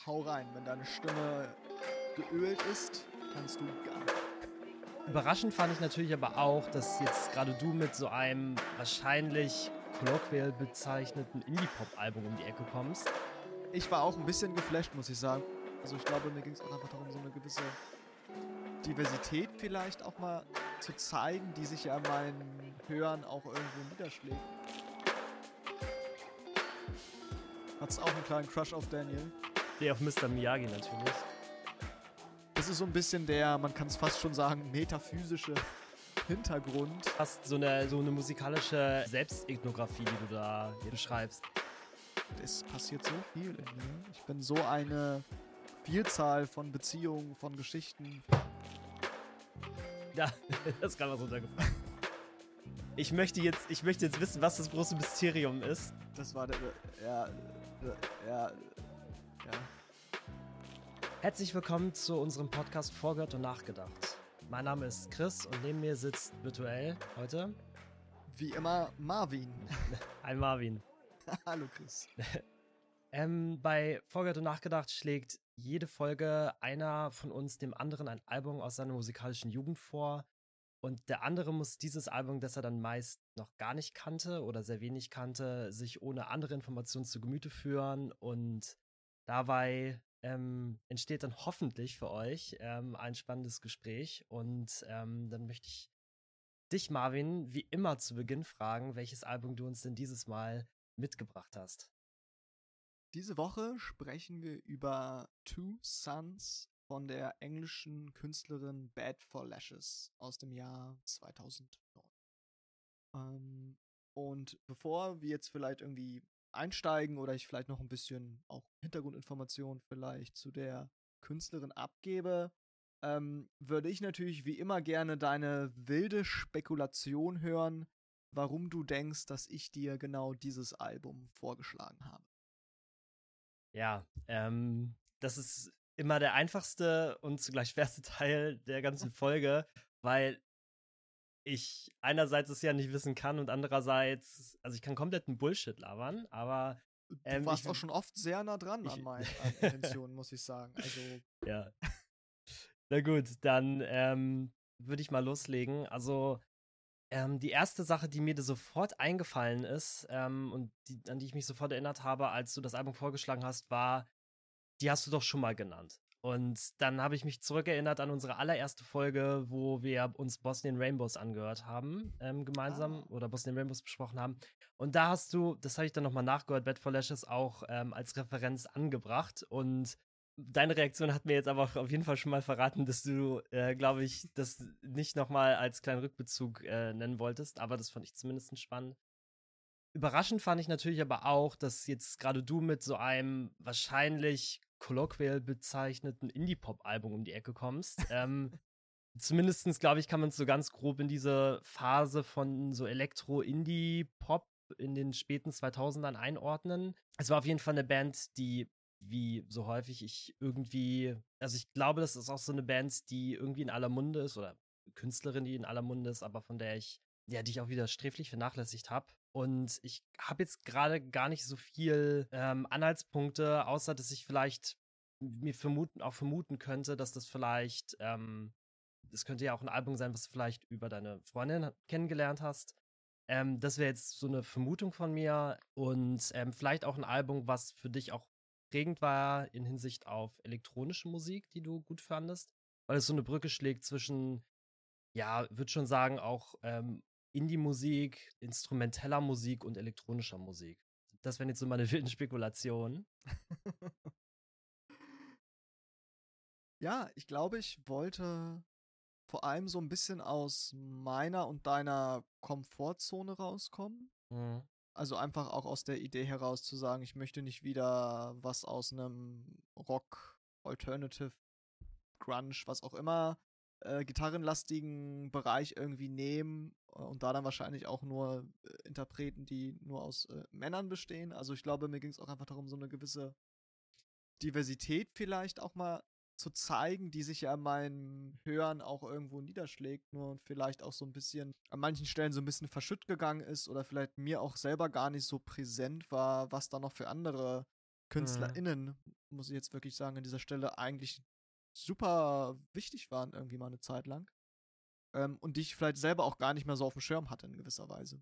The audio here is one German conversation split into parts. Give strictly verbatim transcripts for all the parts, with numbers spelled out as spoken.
hau rein. Wenn deine Stimme geölt ist, kannst du gar nicht. Überraschend fand ich natürlich aber auch, dass jetzt gerade du mit so einem wahrscheinlich kolloquial bezeichneten Indie-Pop-Album um die Ecke kommst. Ich war auch ein bisschen geflasht, muss ich sagen. Also ich glaube, mir ging es auch einfach darum, so eine gewisse Diversität vielleicht auch mal zu zeigen, die sich ja in meinen Hören auch irgendwo niederschlägt. Hat's auch einen kleinen Crush auf Daniel? Der auf Mister Miyagi natürlich. Das ist so ein bisschen der, man kann es fast schon sagen, metaphysische Hintergrund. Fast so eine, so eine musikalische Selbstethnographie, die du da hier beschreibst. Es passiert so viel in mir. Ich bin so eine Vielzahl von Beziehungen, von Geschichten. Ja, das ist gerade was runtergefallen. Ich möchte jetzt, ich möchte jetzt wissen, was das große Mysterium ist. Das war der, ja, ja, ja. Herzlich willkommen zu unserem Podcast Vorgehört und Nachgedacht. Mein Name ist Chris und neben mir sitzt virtuell heute Wie immer Marvin. ein Marvin. Hallo Chris. ähm, bei Vorgehört und Nachgedacht schlägt jede Folge einer von uns dem anderen ein Album aus seiner musikalischen Jugend vor. Und der andere muss dieses Album, das er dann meist noch gar nicht kannte oder sehr wenig kannte, sich ohne andere Informationen zu Gemüte führen. Und dabei ähm, entsteht dann hoffentlich für euch ähm, ein spannendes Gespräch. Und ähm, dann möchte ich dich, Marvin, wie immer zu Beginn fragen, welches Album du uns denn dieses Mal mitgebracht hast. Diese Woche sprechen wir über Two Sons von der englischen Künstlerin Bad for Lashes aus dem Jahr zweitausendneun. Ähm, und bevor wir jetzt vielleicht irgendwie einsteigen oder ich vielleicht noch ein bisschen auch Hintergrundinformationen vielleicht zu der Künstlerin abgebe, ähm, würde ich natürlich wie immer gerne deine wilde Spekulation hören, warum du denkst, dass ich dir genau dieses Album vorgeschlagen habe. Ja, ähm, das ist immer der einfachste und zugleich schwerste Teil der ganzen Folge, weil ich einerseits es ja nicht wissen kann und andererseits, also ich kann kompletten Bullshit labern, aber ähm, du warst ich, auch schon oft sehr nah dran ich, an meinen an Intentionen, muss ich sagen. Also ja. Na gut, dann ähm, würde ich mal loslegen. Also ähm, die erste Sache, die mir da sofort eingefallen ist ähm, und die, an die ich mich sofort erinnert habe, als du das Album vorgeschlagen hast, war, die hast du doch schon mal genannt. Und dann habe ich mich zurückerinnert an unsere allererste Folge, wo wir uns Bosnian Rainbows angehört haben, ähm, gemeinsam, ah. oder Bosnian Rainbows besprochen haben. Und da hast du, das habe ich dann nochmal nachgehört, Bad for Lashes auch ähm, als Referenz angebracht. Und deine Reaktion hat mir jetzt aber auch auf jeden Fall schon mal verraten, dass du, äh, glaube ich, das nicht nochmal als kleinen Rückbezug äh, nennen wolltest. Aber das fand ich zumindest spannend. Überraschend fand ich natürlich aber auch, dass jetzt gerade du mit so einem wahrscheinlich kolloquial bezeichneten Indie-Pop-Album um die Ecke kommst. ähm, zumindest, glaube ich, kann man es so ganz grob in diese Phase von so Elektro-Indie-Pop in den späten zweitausendern einordnen. Es war auf jeden Fall eine Band, die, wie so häufig ich irgendwie, also ich glaube, das ist auch so eine Band, die irgendwie in aller Munde ist oder Künstlerin, die in aller Munde ist, aber von der ich, ja, die ich auch wieder sträflich vernachlässigt habe. Und ich habe jetzt gerade gar nicht so viel ähm, Anhaltspunkte, außer dass ich vielleicht mir vermuten, auch vermuten könnte, dass das vielleicht, ähm, das könnte ja auch ein Album sein, was du vielleicht über deine Freundin kennengelernt hast. Ähm, das wäre jetzt so eine Vermutung von mir und ähm, vielleicht auch ein Album, was für dich auch prägend war in Hinsicht auf elektronische Musik, die du gut fandest, weil es so eine Brücke schlägt zwischen, ja, würde schon sagen, auch ähm, Indie-Musik, instrumenteller Musik und elektronischer Musik. Das wären jetzt so meine wilden Spekulationen. Ja, ich glaube, ich wollte vor allem so ein bisschen aus meiner und deiner Komfortzone rauskommen. Mhm. Also einfach auch aus der Idee heraus zu sagen, ich möchte nicht wieder was aus einem Rock, Alternative, Grunge, was auch immer, äh, gitarrenlastigen Bereich irgendwie nehmen äh, und da dann wahrscheinlich auch nur äh, Interpreten, die nur aus äh, Männern bestehen. Also ich glaube, mir ging es auch einfach darum, so eine gewisse Diversität vielleicht auch mal zu zeigen, die sich ja an meinem Hören auch irgendwo niederschlägt, nur vielleicht auch so ein bisschen an manchen Stellen so ein bisschen verschütt gegangen ist oder vielleicht mir auch selber gar nicht so präsent war, was da noch für andere KünstlerInnen, muss ich jetzt wirklich sagen, an dieser Stelle eigentlich super wichtig waren, irgendwie mal eine Zeit lang. Ähm, und die ich vielleicht selber auch gar nicht mehr so auf dem Schirm hatte in gewisser Weise.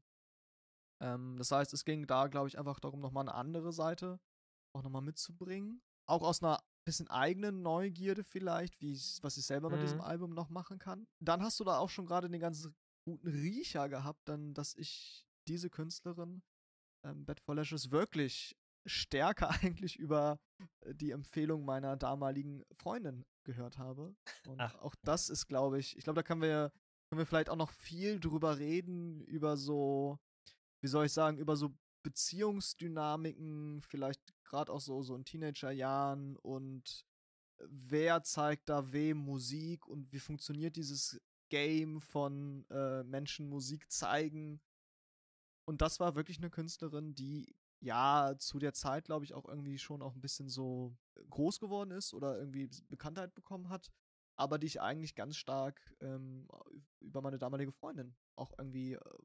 Ähm, das heißt, es ging da, glaube ich, einfach darum, nochmal eine andere Seite auch nochmal mitzubringen. Auch aus einer bisschen eigenen Neugierde vielleicht, wie ich, was ich selber mit diesem Mhm. Album noch machen kann. Dann hast du da auch schon gerade den ganzen guten Riecher gehabt, dann, dass ich diese Künstlerin, ähm, Bad for Lashes, wirklich stärker eigentlich über äh, die Empfehlung meiner damaligen Freundin gehört habe. Und Ach, auch das ist, glaube ich, ich glaube, da können wir, können wir vielleicht auch noch viel drüber reden, über so, wie soll ich sagen, über so Beziehungsdynamiken, vielleicht gerade auch so, so in Teenagerjahren und wer zeigt da wem Musik und wie funktioniert dieses Game von äh, Menschen Musik zeigen. Und das war wirklich eine Künstlerin, die ja zu der Zeit, glaube ich, auch irgendwie schon auch ein bisschen so groß geworden ist oder irgendwie Bekanntheit bekommen hat, aber die ich eigentlich ganz stark ähm, über meine damalige Freundin auch irgendwie äh,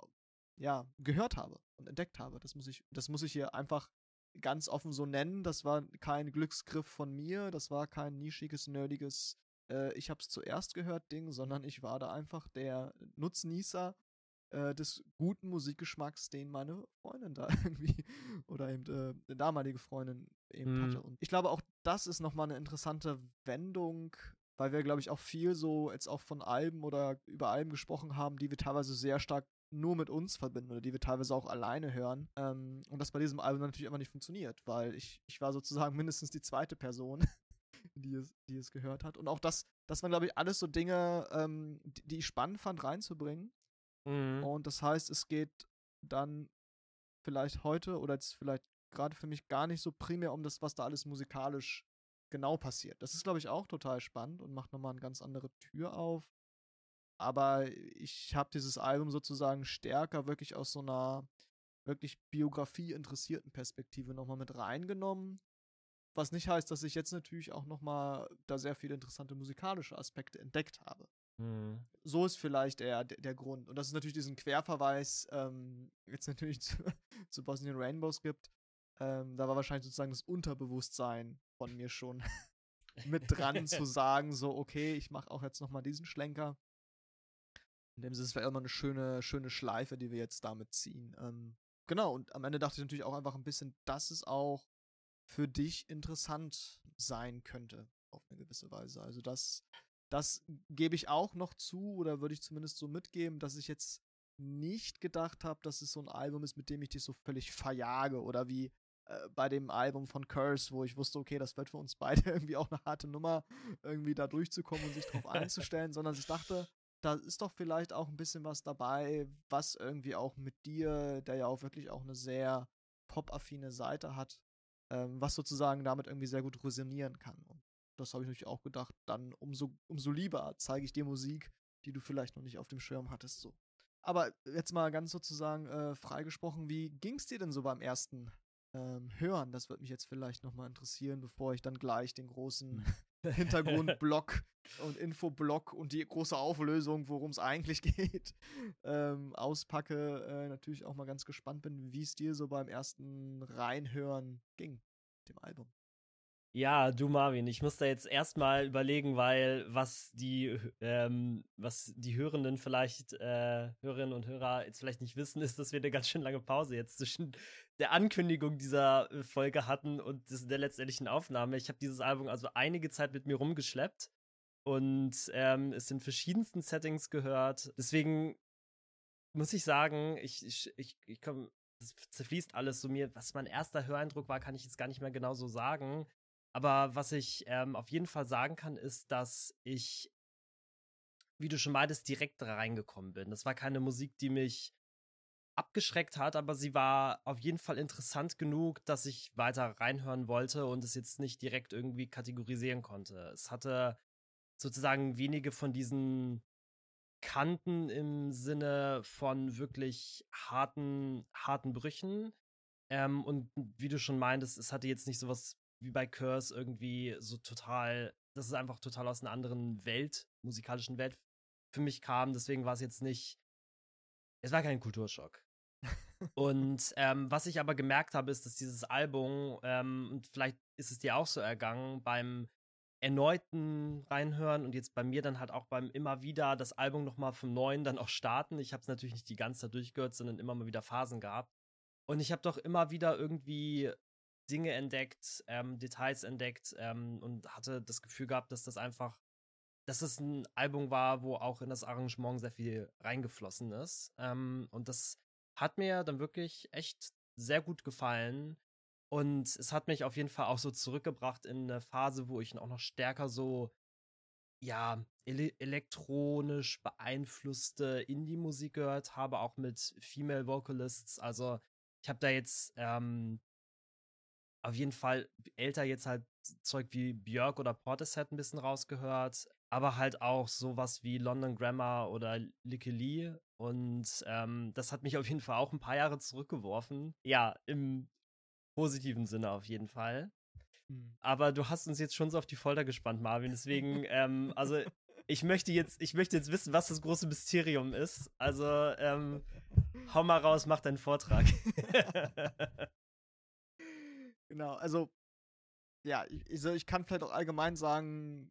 ja, gehört habe und entdeckt habe. Das muss ich, das muss ich hier einfach ganz offen so nennen. Das war kein Glücksgriff von mir, das war kein nischiges, nerdiges äh, ich hab's zuerst gehört Ding, sondern ich war da einfach der Nutznießer äh, des guten Musikgeschmacks, den meine Freundin da irgendwie oder eben äh, eine damalige Freundin eben hatte. mhm. Und ich glaube, auch das ist nochmal eine interessante Wendung, weil wir, glaube ich, auch viel so jetzt auch von Alben oder über Alben gesprochen haben, die wir teilweise sehr stark nur mit uns verbinden oder die wir teilweise auch alleine hören. Ähm, und das bei diesem Album natürlich einfach nicht funktioniert, weil ich, ich war sozusagen mindestens die zweite Person, die es, die es gehört hat. Und auch das, das waren, glaube ich, alles so Dinge, ähm, die, die ich spannend fand reinzubringen. Mhm. Und das heißt, es geht dann vielleicht heute oder jetzt vielleicht gerade für mich gar nicht so primär um das, was da alles musikalisch genau passiert. Das ist, glaube ich, auch total spannend und macht nochmal eine ganz andere Tür auf. Aber ich habe dieses Album sozusagen stärker wirklich aus so einer wirklich Biografie-interessierten Perspektive nochmal mit reingenommen. Was nicht heißt, dass ich jetzt natürlich auch nochmal da sehr viele interessante musikalische Aspekte entdeckt habe. Mhm. So ist vielleicht eher der, der Grund. Und dass es natürlich diesen Querverweis ähm, jetzt natürlich zu, zu Bosnian Rainbows gibt. Ähm, da war wahrscheinlich sozusagen das Unterbewusstsein von mir schon mit dran zu sagen, so, okay, ich mache auch jetzt nochmal diesen Schlenker. In dem Sinne, es wäre immer eine schöne, schöne Schleife, die wir jetzt damit ziehen. Ähm, genau, und am Ende dachte ich natürlich auch einfach ein bisschen, dass es auch für dich interessant sein könnte, auf eine gewisse Weise. Also das, das gebe ich auch noch zu, oder würde ich zumindest so mitgeben, dass ich jetzt nicht gedacht habe, dass es so ein Album ist, mit dem ich dich so völlig verjage oder wie äh, bei dem Album von Curse, wo ich wusste, okay, das wird für uns beide irgendwie auch eine harte Nummer, irgendwie da durchzukommen und sich drauf einzustellen, sondern ich dachte, da ist doch vielleicht auch ein bisschen was dabei, was irgendwie auch mit dir, der ja auch wirklich auch eine sehr pop-affine Seite hat, ähm, was sozusagen damit irgendwie sehr gut resonieren kann. Und das habe ich natürlich auch gedacht, dann umso, umso lieber zeige ich dir Musik, die du vielleicht noch nicht auf dem Schirm hattest. So. Aber jetzt mal ganz sozusagen äh, freigesprochen, wie ging es dir denn so beim ersten ähm, Hören? Das würde mich jetzt vielleicht nochmal interessieren, bevor ich dann gleich den großen Hintergrundblock und Infoblock und die große Auflösung, worum es eigentlich geht, ähm, auspacke. Äh, natürlich auch mal ganz gespannt bin, wie es dir so beim ersten Reinhören ging, dem Album. Ja, du Marvin, ich muss da jetzt erstmal überlegen, weil was die, ähm, was die Hörenden vielleicht, äh, Hörerinnen und Hörer jetzt vielleicht nicht wissen, ist, dass wir eine ganz schön lange Pause jetzt zwischen der Ankündigung dieser äh, Folge hatten und des, der letztendlichen Aufnahme. Ich habe dieses Album also einige Zeit mit mir rumgeschleppt und ähm, es in verschiedensten Settings gehört. Deswegen muss ich sagen, ich, ich, ich, ich komm, das zerfließt alles so mir. Was mein erster Höreindruck war, kann ich jetzt gar nicht mehr genau so sagen. Aber was ich ähm, auf jeden Fall sagen kann, ist, dass ich, wie du schon meintest, direkt reingekommen bin. Das war keine Musik, die mich abgeschreckt hat, aber sie war auf jeden Fall interessant genug, dass ich weiter reinhören wollte und es jetzt nicht direkt irgendwie kategorisieren konnte. Es hatte sozusagen wenige von diesen Kanten im Sinne von wirklich harten, harten Brüchen. Ähm, und wie du schon meintest, es hatte jetzt nicht sowas wie bei Curse irgendwie so total, dass es einfach total aus einer anderen Welt, musikalischen Welt für mich kam. Deswegen war es jetzt nicht, es war kein Kulturschock. Und ähm, was ich aber gemerkt habe, ist, dass dieses Album, ähm, und vielleicht ist es dir auch so ergangen, beim erneuten Reinhören und jetzt bei mir dann halt auch beim immer wieder das Album nochmal vom Neuen dann auch starten. Ich habe es natürlich nicht die ganze Zeit durchgehört, sondern immer mal wieder Phasen gehabt. Und ich habe doch immer wieder irgendwie Dinge entdeckt, ähm, Details entdeckt ähm, und hatte das Gefühl gehabt, dass das einfach, dass es ein Album war, wo auch in das Arrangement sehr viel reingeflossen ist. Ähm, und das hat mir dann wirklich echt sehr gut gefallen. Und es hat mich auf jeden Fall auch so zurückgebracht in eine Phase, wo ich auch noch stärker so, ja, ele elektronisch beeinflusste Indie-Musik gehört habe, auch mit Female Vocalists. Also, ich habe da jetzt ähm, auf jeden Fall älter jetzt halt Zeug wie Björk oder Portishead ein bisschen rausgehört, aber halt auch sowas wie London Grammar oder Licky Lee. Und ähm, das hat mich auf jeden Fall auch ein paar Jahre zurückgeworfen. Ja, im positiven Sinne auf jeden Fall. Hm. Aber du hast uns jetzt schon so auf die Folter gespannt, Marvin. Deswegen, ähm, also ich möchte jetzt, ich möchte jetzt wissen, was das große Mysterium ist. Also, ähm, hau mal raus, mach deinen Vortrag. Genau, also, ja, ich, ich, ich kann vielleicht auch allgemein sagen,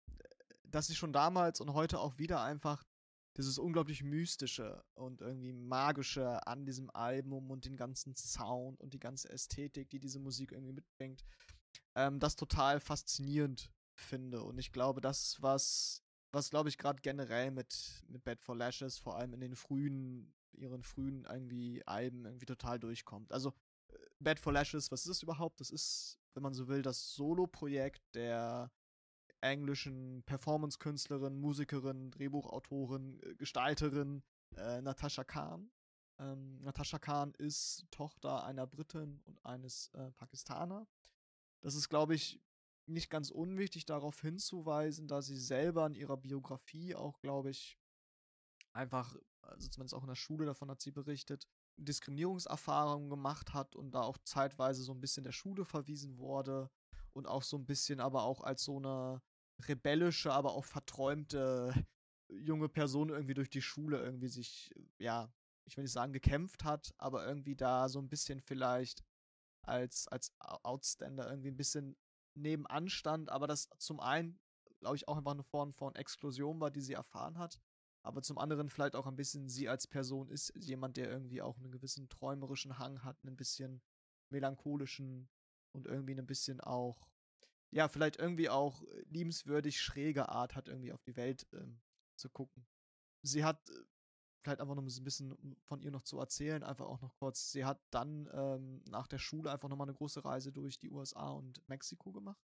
dass ich schon damals und heute auch wieder einfach dieses unglaublich Mystische und irgendwie Magische an diesem Album und den ganzen Sound und die ganze Ästhetik, die diese Musik irgendwie mitbringt, ähm, das total faszinierend finde. Und ich glaube, das ist was, was glaube ich gerade generell mit, mit Bad for Lashes, vor allem in den frühen, ihren frühen irgendwie Alben irgendwie total durchkommt. Also äh, Bad for Lashes, was ist das überhaupt? Das ist, wenn man so will, das Solo-Projekt der englischen Performance-Künstlerin, Musikerin, Drehbuchautorin, äh, Gestalterin äh, Natasha Khan. Ähm, Natasha Khan ist Tochter einer Britin und eines äh, Pakistaner. Das ist, glaube ich, nicht ganz unwichtig darauf hinzuweisen, da sie selber in ihrer Biografie auch, glaube ich, einfach, also zumindest auch in der Schule, davon hat sie berichtet, Diskriminierungserfahrungen gemacht hat und da auch zeitweise so ein bisschen der Schule verwiesen wurde und auch so ein bisschen aber auch als so eine rebellische, aber auch verträumte junge Person irgendwie durch die Schule irgendwie sich, ja, ich will nicht sagen gekämpft hat, aber irgendwie da so ein bisschen vielleicht als, als Outstander irgendwie ein bisschen nebenan stand, aber das zum einen, glaube ich, auch einfach eine Form von Exklusion war, die sie erfahren hat, aber zum anderen vielleicht auch ein bisschen sie als Person ist jemand, der irgendwie auch einen gewissen träumerischen Hang hat, einen bisschen melancholischen und irgendwie ein bisschen auch, ja, vielleicht irgendwie auch liebenswürdig schräge Art hat, irgendwie auf die Welt ähm, zu gucken. Sie hat äh, vielleicht einfach noch ein bisschen von ihr noch zu erzählen, einfach auch noch kurz. Sie hat dann ähm, nach der Schule einfach nochmal eine große Reise durch die U S A und Mexiko gemacht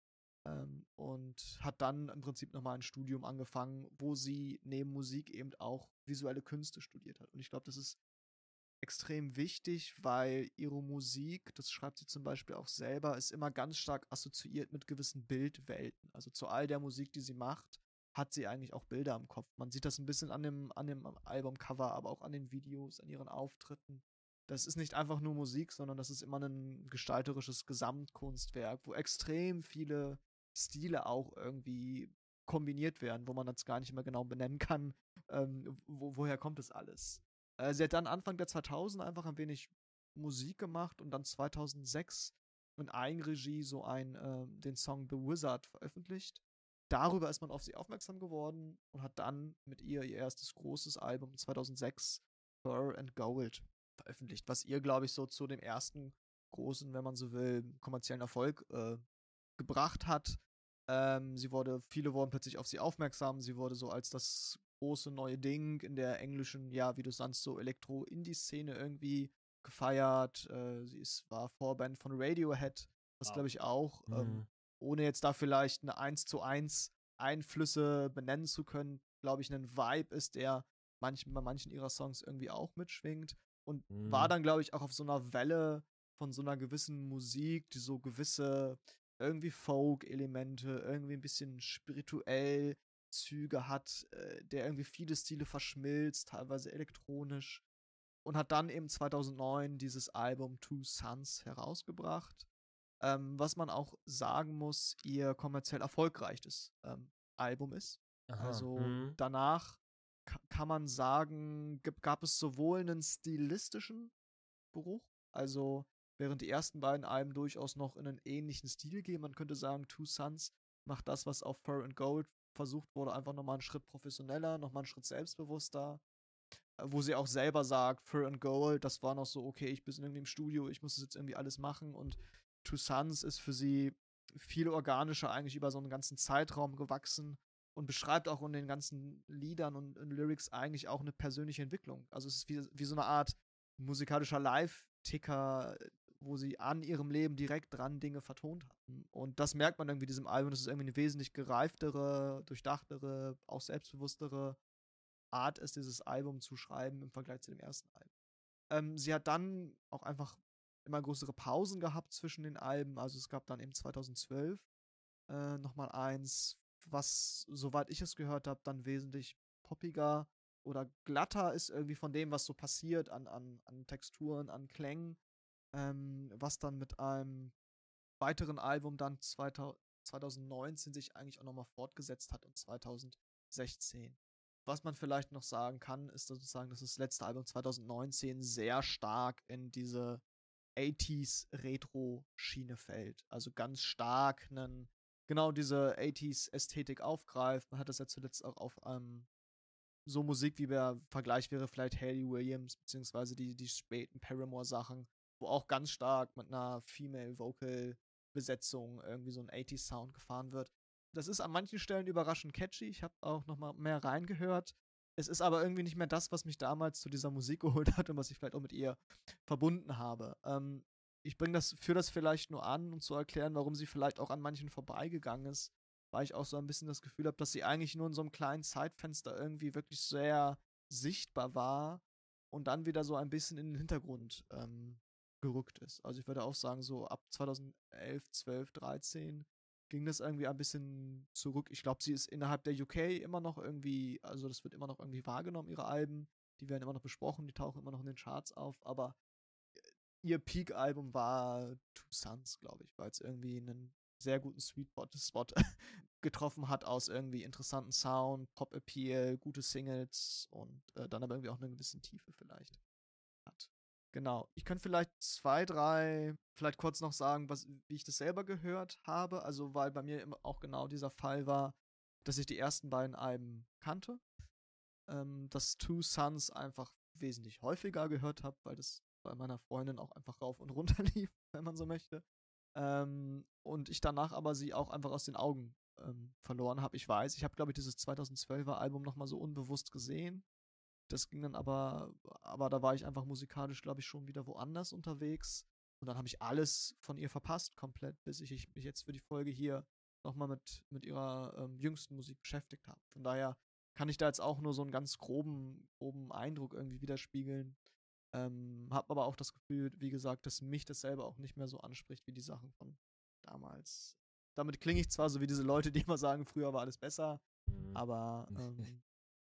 ähm, und hat dann im Prinzip nochmal ein Studium angefangen, wo sie neben Musik eben auch visuelle Künste studiert hat. Und ich glaube, das ist extrem wichtig, weil ihre Musik, das schreibt sie zum Beispiel auch selber, ist immer ganz stark assoziiert mit gewissen Bildwelten. Also zu all der Musik, die sie macht, hat sie eigentlich auch Bilder im Kopf. Man sieht das ein bisschen an dem, an dem Albumcover, aber auch an den Videos, an ihren Auftritten. Das ist nicht einfach nur Musik, sondern das ist immer ein gestalterisches Gesamtkunstwerk, wo extrem viele Stile auch irgendwie kombiniert werden, wo man das gar nicht mehr genau benennen kann, ähm, wo, woher kommt das alles. Äh, sie hat dann Anfang der zweitausender einfach ein wenig Musik gemacht und dann zweitausendsechs in Eigenregie so ein, äh, den Song The Wizard veröffentlicht. Darüber ist man auf sie aufmerksam geworden und hat dann mit ihr ihr erstes großes Album zweitausendsechs, Pearl and Gold, veröffentlicht, was ihr, glaube ich, so zu dem ersten großen, wenn man so will, kommerziellen Erfolg äh, gebracht hat. Ähm, sie wurde, viele wurden plötzlich auf sie aufmerksam. Sie wurde so als das große neue Ding in der englischen, ja, wie du sagst, so Elektro-Indie-Szene irgendwie gefeiert. Äh, sie ist, war Vorband von Radiohead, was Wow. glaube ich auch, ähm, Mhm. ohne jetzt da vielleicht eine eins zu eins Einflüsse benennen zu können, glaube ich, ein Vibe ist, der manch, bei manchen ihrer Songs irgendwie auch mitschwingt. Und war Mhm. dann, glaube ich, auch auf so einer Welle von so einer gewissen Musik, die so gewisse irgendwie Folk-Elemente, irgendwie ein bisschen spirituell Züge hat, äh, der irgendwie viele Stile verschmilzt, teilweise elektronisch. Und hat dann eben zweitausendneun dieses Album Two Sons herausgebracht, ähm, was man auch sagen muss, ihr kommerziell erfolgreichstes ähm, Album ist. Aha. Also Mhm. danach ka- kann man sagen, gab es sowohl einen stilistischen Aufbruch. Also, während die ersten beiden Alben durchaus noch in einen ähnlichen Stil gehen, man könnte sagen, Two Sons macht das, was auf Fur and Gold versucht wurde, einfach nochmal einen Schritt professioneller, nochmal einen Schritt selbstbewusster, äh, wo sie auch selber sagt, Fur and Gold, das war noch so, okay, ich bin irgendwie im Studio, ich muss das jetzt irgendwie alles machen, und Two Sons ist für sie viel organischer eigentlich über so einen ganzen Zeitraum gewachsen und beschreibt auch in den ganzen Liedern und, und Lyrics eigentlich auch eine persönliche Entwicklung. Also es ist wie, wie so eine Art musikalischer Live-Ticker, wo sie an ihrem Leben direkt dran Dinge vertont hatten. Und das merkt man irgendwie diesem Album, dass es irgendwie eine wesentlich gereiftere, durchdachtere, auch selbstbewusstere Art ist, dieses Album zu schreiben im Vergleich zu dem ersten Album. Ähm, sie hat dann auch einfach immer größere Pausen gehabt zwischen den Alben. Also es gab dann eben zweitausendzwölf äh, nochmal eins, was, soweit ich es gehört habe, dann wesentlich poppiger oder glatter ist irgendwie von dem, was so passiert an, an, an Texturen, an Klängen, ähm, was dann mit einem weiteren Album dann zweitausendneunzehn sich eigentlich auch nochmal fortgesetzt hat und zweitausendsechzehn. Was man vielleicht noch sagen kann, ist sozusagen, dass das letzte Album zweitausendneunzehn sehr stark in diese achtziger Retro-Schiene fällt. Also ganz stark einen, genau diese achtziger-Ästhetik aufgreift. Man hat das ja zuletzt auch auf ähm, so Musik, wie der Vergleich wäre vielleicht Hayley Williams, beziehungsweise die, die späten Paramore-Sachen, wo auch ganz stark mit einer Female-Vocal-Besetzung irgendwie so ein achtziger-Sound gefahren wird. Das ist an manchen Stellen überraschend catchy. Ich habe auch noch mal mehr reingehört. Es ist aber irgendwie nicht mehr das, was mich damals zu dieser Musik geholt hat und was ich vielleicht auch mit ihr verbunden habe. Ähm, ich bringe das, führe das vielleicht nur an, um zu erklären, warum sie vielleicht auch an manchen vorbeigegangen ist, weil ich auch so ein bisschen das Gefühl habe, dass sie eigentlich nur in so einem kleinen Zeitfenster irgendwie wirklich sehr sichtbar war und dann wieder so ein bisschen in den Hintergrund ähm, gerückt ist. Also ich würde auch sagen, so ab zweitausendelf, zwölf, dreizehn ging das irgendwie ein bisschen zurück. Ich glaube, sie ist innerhalb der U K immer noch irgendwie, also das wird immer noch irgendwie wahrgenommen, ihre Alben. Die werden immer noch besprochen, die tauchen immer noch in den Charts auf, aber ihr Peak-Album war Two Sons, glaube ich, weil es irgendwie einen sehr guten Sweet Spot getroffen hat aus irgendwie interessanten Sound, Pop-Appeal, gute Singles und äh, dann aber irgendwie auch eine gewisse Tiefe vielleicht hat. Genau. Ich kann vielleicht zwei, drei, vielleicht kurz noch sagen, was, wie ich das selber gehört habe. Also, weil bei mir immer auch genau dieser Fall war, dass ich die ersten beiden Alben kannte. Ähm, dass Two Sons einfach wesentlich häufiger gehört habe, weil das bei meiner Freundin auch einfach rauf und runter lief, wenn man so möchte. Ähm, und ich danach aber sie auch einfach aus den Augen ähm, verloren habe. Ich weiß, ich habe, glaube ich, dieses zweitausendzwölfer Album nochmal so unbewusst gesehen. Das ging dann aber, aber da war ich einfach musikalisch, glaube ich, schon wieder woanders unterwegs. Und dann habe ich alles von ihr verpasst, komplett, bis ich mich jetzt für die Folge hier nochmal mit, mit ihrer ähm, jüngsten Musik beschäftigt habe. Von daher kann ich da jetzt auch nur so einen ganz groben, groben Eindruck irgendwie widerspiegeln. Ähm, hab aber auch das Gefühl, wie gesagt, dass mich das selber auch nicht mehr so anspricht wie die Sachen von damals. Damit klinge ich zwar so wie diese Leute, die immer sagen, früher war alles besser, Mhm. aber ähm,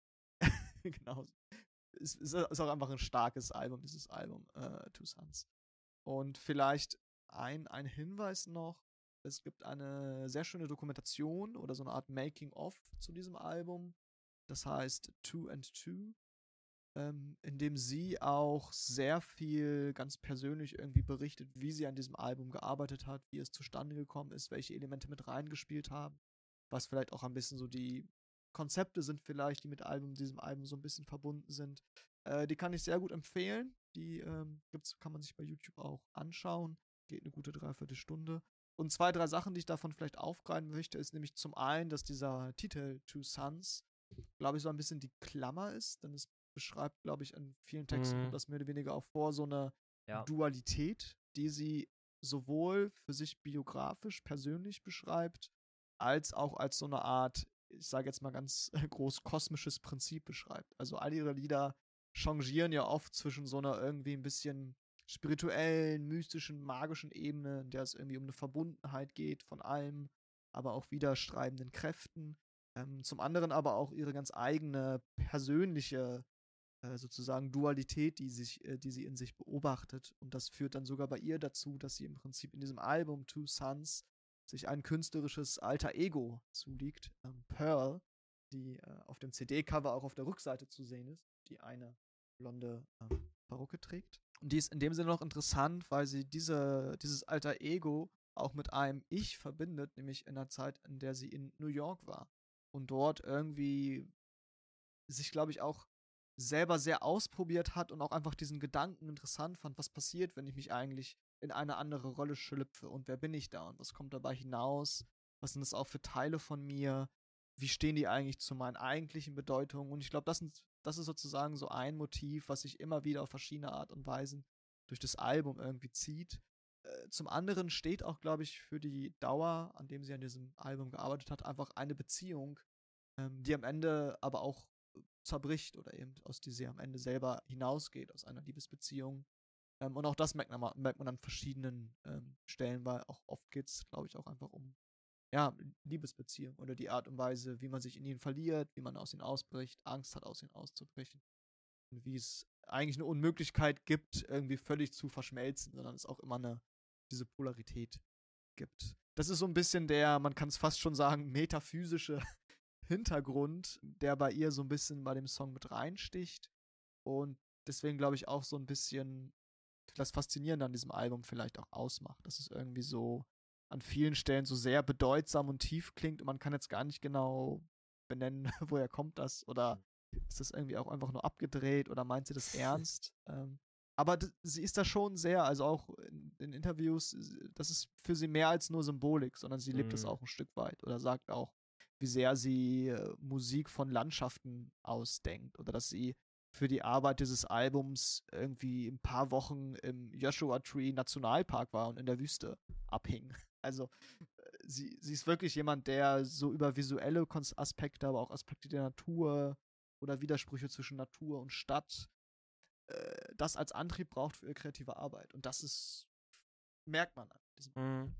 genau. Es ist, ist auch einfach ein starkes Album, dieses Album, äh, Two Sons. Und vielleicht ein, ein Hinweis noch: Es gibt eine sehr schöne Dokumentation oder so eine Art Making-of zu diesem Album. Das heißt Two and Two, ähm, in dem sie auch sehr viel ganz persönlich irgendwie berichtet, wie sie an diesem Album gearbeitet hat, wie es zustande gekommen ist, welche Elemente mit reingespielt haben, was vielleicht auch ein bisschen so die Konzepte sind vielleicht, die mit Album, diesem Album so ein bisschen verbunden sind. Äh, die kann ich sehr gut empfehlen. Die ähm, gibt's, kann man sich bei YouTube auch anschauen. Geht eine gute Dreiviertelstunde. Und zwei, drei Sachen, die ich davon vielleicht aufgreifen möchte, ist nämlich zum einen, dass dieser Titel Two Sons, glaube ich, so ein bisschen die Klammer ist, denn es beschreibt, glaube ich, in vielen Texten kommt Mhm. das mehr oder weniger auch vor, so eine Ja. Dualität, die sie sowohl für sich biografisch, persönlich beschreibt, als auch als so eine Art, ich sage jetzt mal ganz groß, kosmisches Prinzip beschreibt. Also all ihre Lieder changieren ja oft zwischen so einer irgendwie ein bisschen spirituellen, mystischen, magischen Ebene, in der es irgendwie um eine Verbundenheit geht von allem, aber auch widerstreitenden Kräften. Ähm, zum anderen aber auch ihre ganz eigene persönliche äh, sozusagen Dualität, die, sich, äh, die sie in sich beobachtet. Und das führt dann sogar bei ihr dazu, dass sie im Prinzip in diesem Album Two Sons sich ein künstlerisches alter Ego zuliegt, ähm, Pearl, die äh, auf dem C D-Cover auch auf der Rückseite zu sehen ist, die eine blonde ähm, Perücke trägt. Und die ist in dem Sinne noch interessant, weil sie diese, dieses alter Ego auch mit einem Ich verbindet, nämlich in der Zeit, in der sie in New York war. Und dort irgendwie sich, glaube ich, auch selber sehr ausprobiert hat und auch einfach diesen Gedanken interessant fand, was passiert, wenn ich mich eigentlich in eine andere Rolle schlüpfe und wer bin ich da und was kommt dabei hinaus, was sind das auch für Teile von mir, wie stehen die eigentlich zu meinen eigentlichen Bedeutungen und ich glaube, das, sind- das ist sozusagen so ein Motiv, was sich immer wieder auf verschiedene Art und Weisen durch das Album irgendwie zieht. Äh, Zum anderen steht auch, glaube ich, für die Dauer, an dem sie an diesem Album gearbeitet hat, einfach eine Beziehung, ähm, die am Ende aber auch zerbricht oder eben aus die sie am Ende selber hinausgeht, aus einer Liebesbeziehung. Ähm, und auch das merkt man, merkt man an verschiedenen ähm, Stellen, weil auch oft geht es, glaube ich, auch einfach um ja, Liebesbeziehungen oder die Art und Weise, wie man sich in ihnen verliert, wie man aus ihnen ausbricht, Angst hat, aus ihnen auszubrechen. Und wie es eigentlich eine Unmöglichkeit gibt, irgendwie völlig zu verschmelzen, sondern es auch immer eine, diese Polarität gibt. Das ist so ein bisschen der, man kann es fast schon sagen, metaphysische Hintergrund, der bei ihr so ein bisschen bei dem Song mit reinsticht. Und deswegen glaube ich auch so ein bisschen das Faszinierende an diesem Album vielleicht auch ausmacht. Dass es irgendwie so an vielen Stellen so sehr bedeutsam und tief klingt und man kann jetzt gar nicht genau benennen, woher kommt das oder ist das irgendwie auch einfach nur abgedreht oder meint sie das ernst? ähm, aber d- sie ist da schon sehr, also auch in, in Interviews, das ist für sie mehr als nur Symbolik, sondern sie lebt das Mhm. auch ein Stück weit oder sagt auch, wie sehr sie äh, Musik von Landschaften ausdenkt oder dass sie für die Arbeit dieses Albums irgendwie ein paar Wochen im Joshua Tree Nationalpark war und in der Wüste abhing. Also äh, sie, sie ist wirklich jemand, der so über visuelle Kons- Aspekte, aber auch Aspekte der Natur oder Widersprüche zwischen Natur und Stadt, äh, das als Antrieb braucht für ihre kreative Arbeit. Und das ist, merkt man an diesem. Mhm.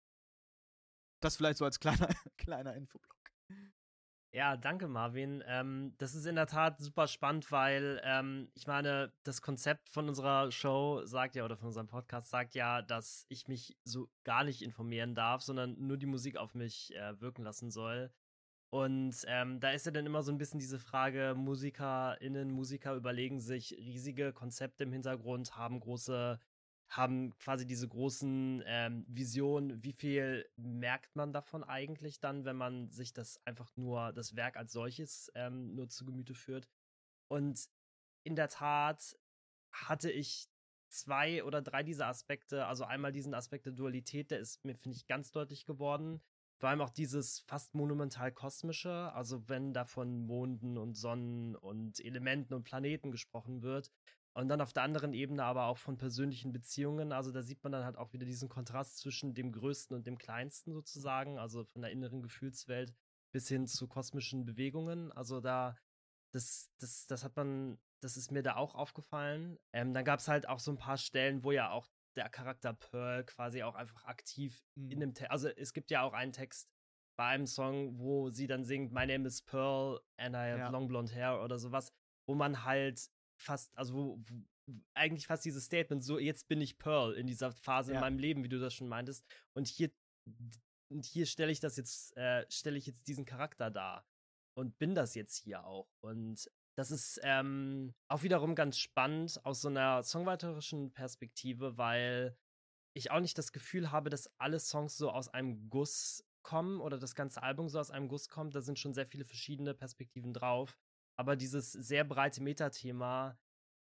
Das vielleicht so als kleiner, kleiner Infoblock. Ja, danke, Marvin. Ähm, das ist in der Tat super spannend, weil ähm, ich meine, das Konzept von unserer Show sagt ja, oder von unserem Podcast sagt ja, dass ich mich so gar nicht informieren darf, sondern nur die Musik auf mich äh, wirken lassen soll. Und ähm, da ist ja dann immer so ein bisschen diese Frage, MusikerInnen, Musiker überlegen sich riesige Konzepte im Hintergrund, haben große, haben quasi diese großen ähm, Visionen. Wie viel merkt man davon eigentlich dann, wenn man sich das einfach nur, das Werk als solches ähm, nur zu Gemüte führt? Und in der Tat hatte ich zwei oder drei dieser Aspekte, also einmal diesen Aspekt der Dualität, der ist mir, finde ich, ganz deutlich geworden. Vor allem auch dieses fast monumental kosmische, also wenn da von Monden und Sonnen und Elementen und Planeten gesprochen wird. Und dann auf der anderen Ebene aber auch von persönlichen Beziehungen. Also da sieht man dann halt auch wieder diesen Kontrast zwischen dem Größten und dem Kleinsten sozusagen, also von der inneren Gefühlswelt bis hin zu kosmischen Bewegungen. Also da das, das, das hat man, das ist mir da auch aufgefallen. Ähm, dann gab es halt auch so ein paar Stellen, wo ja auch der Charakter Pearl quasi auch einfach aktiv in Mhm. dem Text, also es gibt ja auch einen Text bei einem Song, wo sie dann singt, My name is Pearl and I have Ja. long blonde hair oder sowas, wo man halt fast, also wo, wo eigentlich fast dieses Statement, so jetzt bin ich Pearl in dieser Phase in Ja. meinem Leben, wie du das schon meintest. Und hier, und hier stelle ich das jetzt, äh, stelle ich jetzt diesen Charakter dar und bin das jetzt hier auch. Und das ist ähm, auch wiederum ganz spannend aus so einer songwriterischen Perspektive, weil ich auch nicht das Gefühl habe, dass alle Songs so aus einem Guss kommen oder das ganze Album so aus einem Guss kommt. Da sind schon sehr viele verschiedene Perspektiven drauf. Aber dieses sehr breite Metathema,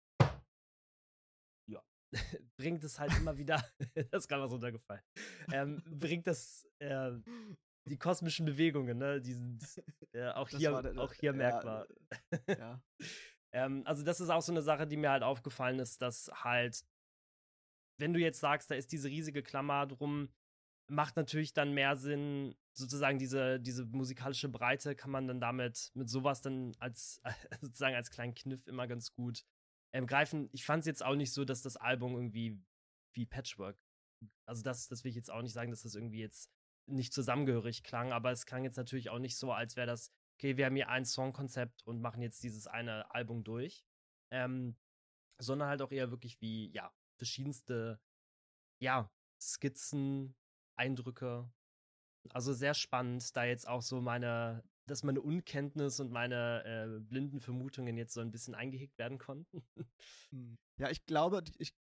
ja, bringt es halt immer wieder, das ist gerade was runtergefallen, ähm, bringt das, äh, die kosmischen Bewegungen, ne, die sind äh, auch Das war hier, der, auch hier ja, merkbar. ja. ähm, also das ist auch so eine Sache, die mir halt aufgefallen ist, dass halt, wenn du jetzt sagst, da ist diese riesige Klammer drum, macht natürlich dann mehr Sinn, sozusagen diese, diese musikalische Breite kann man dann damit mit sowas dann als sozusagen als kleinen Kniff immer ganz gut ähm, greifen. Ich fand es jetzt auch nicht so, dass das Album irgendwie wie Patchwork, also das, das will ich jetzt auch nicht sagen, dass das irgendwie jetzt nicht zusammengehörig klang, aber es klang jetzt natürlich auch nicht so, als wäre das, okay, wir haben hier ein Songkonzept und machen jetzt dieses eine Album durch. Ähm, sondern halt auch eher wirklich wie, ja, verschiedenste, ja, Skizzen, Eindrücke. Also sehr spannend, da jetzt auch so meine, dass meine Unkenntnis und meine äh, blinden Vermutungen jetzt so ein bisschen eingehegt werden konnten. Hm. Ja, ich glaube, ich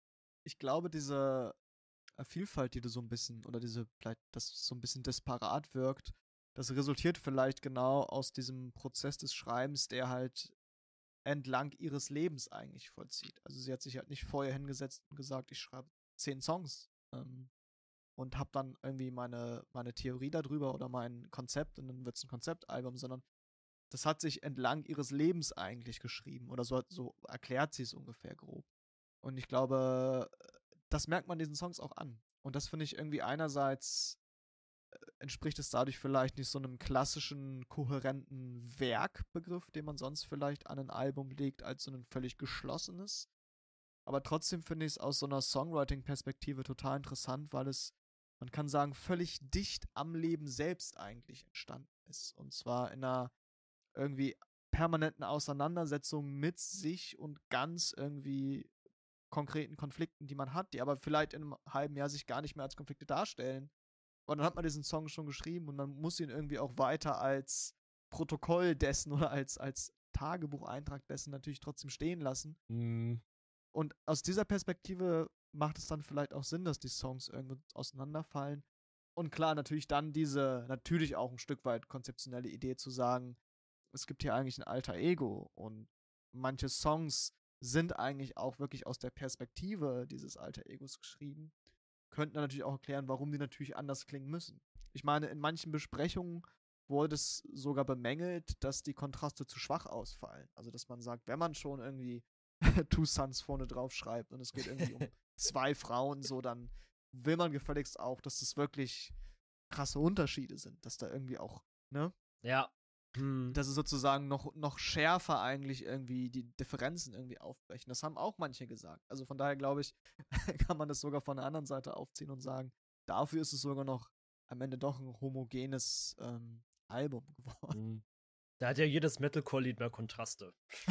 ich glaube, diese äh, Vielfalt, die du so ein bisschen, oder diese, vielleicht, dass es so ein bisschen disparat wirkt, das resultiert vielleicht genau aus diesem Prozess des Schreibens, der halt entlang ihres Lebens eigentlich vollzieht. Also sie hat sich halt nicht vorher hingesetzt und gesagt, ich schreibe zehn Songs ähm, und habe dann irgendwie meine, meine Theorie darüber oder mein Konzept und dann wird es ein Konzeptalbum, sondern das hat sich entlang ihres Lebens eigentlich geschrieben oder so, so erklärt sie es ungefähr grob. Und ich glaube, das merkt man diesen Songs auch an. Und das finde ich irgendwie einerseits entspricht es dadurch vielleicht nicht so einem klassischen, kohärenten Werkbegriff, den man sonst vielleicht an ein Album legt, als so ein völlig geschlossenes. Aber trotzdem finde ich es aus so einer Songwriting-Perspektive total interessant, weil es, man kann sagen, völlig dicht am Leben selbst eigentlich entstanden ist. Und zwar in einer irgendwie permanenten Auseinandersetzung mit sich und ganz irgendwie konkreten Konflikten, die man hat, die aber vielleicht in einem halben Jahr sich gar nicht mehr als Konflikte darstellen. Und dann hat man diesen Song schon geschrieben und man muss ihn irgendwie auch weiter als Protokoll dessen oder als, als Tagebucheintrag dessen natürlich trotzdem stehen lassen. Mhm. Und aus dieser Perspektive macht es dann vielleicht auch Sinn, dass die Songs irgendwo auseinanderfallen. Und klar, natürlich dann diese, natürlich auch ein Stück weit konzeptionelle Idee zu sagen, es gibt hier eigentlich ein alter Ego und manche Songs sind eigentlich auch wirklich aus der Perspektive dieses alter Egos geschrieben. Könnten dann natürlich auch erklären, warum die natürlich anders klingen müssen. Ich meine, in manchen Besprechungen wurde es sogar bemängelt, dass die Kontraste zu schwach ausfallen. Also, dass man sagt, wenn man schon irgendwie Two Sons vorne drauf schreibt und es geht irgendwie um zwei Frauen, so, dann will man gefälligst auch, dass das wirklich krasse Unterschiede sind, dass da irgendwie auch, ne? Ja. Hm. Dass es sozusagen noch, noch schärfer eigentlich irgendwie die Differenzen irgendwie aufbrechen. Das haben auch manche gesagt. Also von daher glaube ich, kann man das sogar von der anderen Seite aufziehen und sagen, dafür ist es sogar noch am Ende doch ein homogenes ähm, Album geworden. Hm. Da hat ja jedes Metalcore-Lied mehr Kontraste.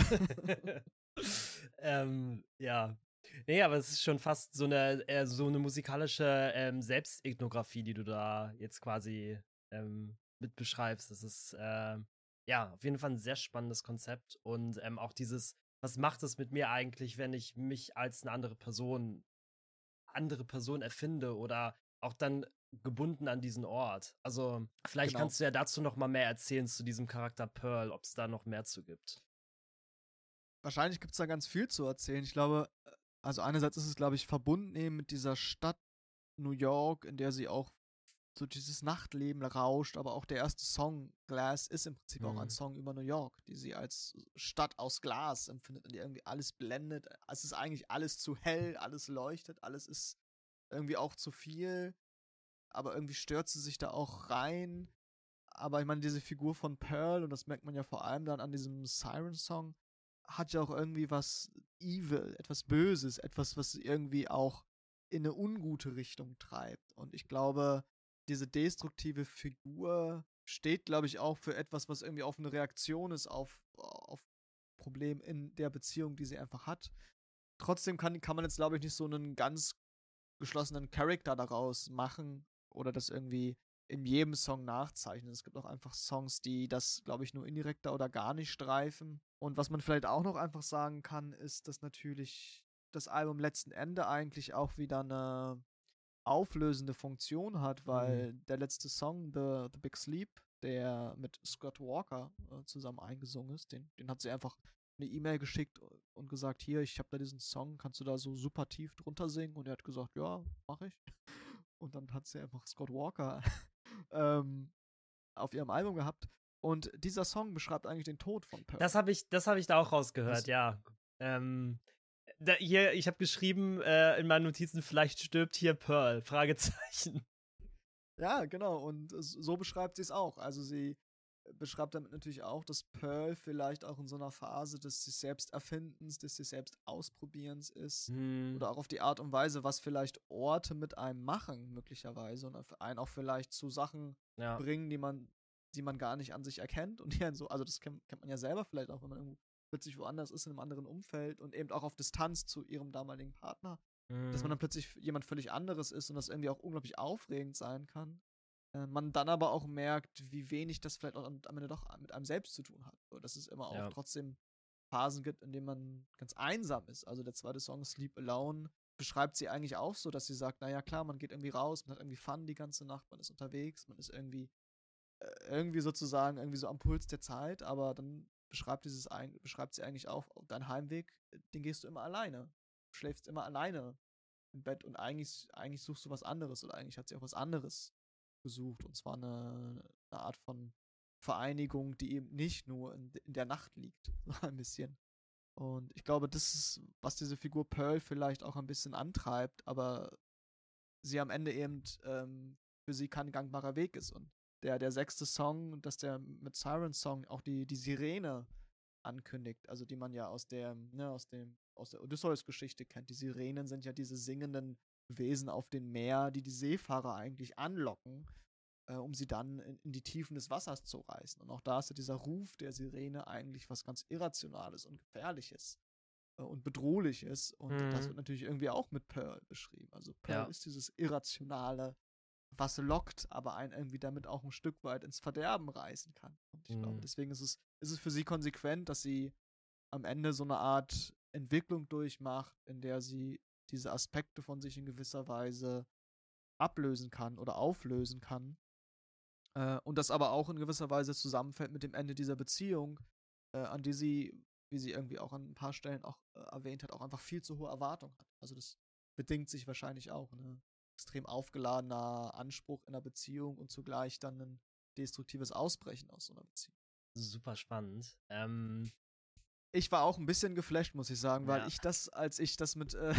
ähm, ja. Nee, aber es ist schon fast so eine, äh, so eine musikalische ähm, Selbstethnographie, die du da jetzt quasi ähm, mit beschreibst. Das ist äh, ja auf jeden Fall ein sehr spannendes Konzept und ähm, auch dieses, was macht es mit mir eigentlich, wenn ich mich als eine andere Person, andere Person erfinde oder auch dann gebunden an diesen Ort. Also vielleicht Genau. kannst du ja dazu noch mal mehr erzählen zu diesem Charakter Pearl, ob es da noch mehr zu gibt. Wahrscheinlich gibt es da ganz viel zu erzählen. Ich glaube, also einerseits ist es, glaube ich, verbunden eben mit dieser Stadt New York, in der sie auch so dieses Nachtleben rauscht, aber auch der erste Song, Glass, ist im Prinzip auch ein Mhm. Song über New York, die sie als Stadt aus Glas empfindet, in der irgendwie alles blendet. Es ist eigentlich alles zu hell, alles leuchtet, alles ist irgendwie auch zu viel, aber irgendwie stört sie sich da auch rein. Aber ich meine, diese Figur von Pearl, und das merkt man ja vor allem dann an diesem Siren-Song, hat ja auch irgendwie was Evil, etwas Böses, etwas, was irgendwie auch in eine ungute Richtung treibt. Und ich glaube, diese destruktive Figur steht, glaube ich, auch für etwas, was irgendwie auf eine Reaktion ist auf, auf Problem in der Beziehung, die sie einfach hat. Trotzdem kann, kann man jetzt, glaube ich, nicht so einen ganz geschlossenen Charakter daraus machen oder das irgendwie in jedem Song nachzeichnen. Es gibt auch einfach Songs, die das, glaube ich, nur indirekter oder gar nicht streifen. Und was man vielleicht auch noch einfach sagen kann, ist, dass natürlich das Album letzten Ende eigentlich auch wieder eine auflösende Funktion hat, weil Mhm. der letzte Song, The, The Big Sleep, der mit Scott Walker äh, zusammen eingesungen ist, den, den hat sie einfach eine E-Mail geschickt und gesagt, hier, ich habe da diesen Song, kannst du da so super tief drunter singen? Und er hat gesagt, ja, mach ich. Und dann hat sie einfach Scott Walker ähm, auf ihrem Album gehabt. Und dieser Song beschreibt eigentlich den Tod von Pearl. Das habe ich, das habe ich da auch rausgehört, Was? ja. Ähm, da, hier, ich habe geschrieben äh, in meinen Notizen, vielleicht stirbt hier Pearl, Fragezeichen. Ja, genau. Und so beschreibt sie es auch. Also sie beschreibt damit natürlich auch, dass Pearl vielleicht auch in so einer Phase des sich selbst Erfindens, des sich selbst Ausprobierens ist. Hm. Oder auch auf die Art und Weise, was vielleicht Orte mit einem machen, möglicherweise. Und einen auch vielleicht zu Sachen Ja. bringen, die man, die man gar nicht an sich erkennt. Und die einen so, also das kennt, kennt man ja selber vielleicht auch, wenn man irgendwo plötzlich woanders ist, in einem anderen Umfeld und eben auch auf Distanz zu ihrem damaligen Partner. Dass man Hm. dann plötzlich jemand völlig anderes ist und das irgendwie auch unglaublich aufregend sein kann. Äh, man dann aber auch merkt, wie wenig das vielleicht auch am Ende doch mit einem selbst zu tun hat. So, dass es immer auch Ja. trotzdem Phasen gibt, in denen man ganz einsam ist. Also der zweite Song, Sleep Alone, beschreibt sie eigentlich auch so, dass sie sagt, naja klar, man geht irgendwie raus, man hat irgendwie Fun die ganze Nacht, man ist unterwegs, man ist irgendwie äh, irgendwie sozusagen irgendwie so am Puls der Zeit, aber dann beschreibt dieses ein, beschreibt sie eigentlich auch, dein Heimweg, den gehst du immer alleine. Du schläfst immer alleine im Bett und eigentlich, eigentlich suchst du was anderes oder eigentlich hat sie auch was anderes gesucht und zwar eine, eine Art von Vereinigung, die eben nicht nur in, in der Nacht liegt, so ein bisschen. Und ich glaube, das ist, was diese Figur Pearl vielleicht auch ein bisschen antreibt, aber sie am Ende eben ähm, für sie kein gangbarer Weg ist. Und der, der sechste Song, dass der mit Siren Song auch die, die Sirene ankündigt, also die man ja aus der, ne, aus dem, aus der Odysseus-Geschichte kennt. Die Sirenen sind ja diese singenden Wesen auf dem Meer, die die Seefahrer eigentlich anlocken, äh, um sie dann in, in die Tiefen des Wassers zu reißen. Und auch da ist ja dieser Ruf der Sirene eigentlich was ganz Irrationales und Gefährliches äh, und Bedrohliches. Und das Mhm. wird natürlich irgendwie auch mit Pearl beschrieben. Also Pearl Ja. ist dieses Irrationale, was lockt, aber einen irgendwie damit auch ein Stück weit ins Verderben reißen kann. Und ich glaube, Mhm. deswegen ist es, ist es für sie konsequent, dass sie am Ende so eine Art Entwicklung durchmacht, in der sie diese Aspekte von sich in gewisser Weise ablösen kann oder auflösen kann. Äh, und das aber auch in gewisser Weise zusammenfällt mit dem Ende dieser Beziehung, äh, an die sie, wie sie irgendwie auch an ein paar Stellen auch äh, erwähnt hat, auch einfach viel zu hohe Erwartungen hat. Also das bedingt sich wahrscheinlich auch, ne? Extrem aufgeladener Anspruch in einer Beziehung und zugleich dann ein destruktives Ausbrechen aus so einer Beziehung. Super spannend. Ähm, Ich war auch ein bisschen geflasht, muss ich sagen, weil ja. ich das, als ich das mit, äh,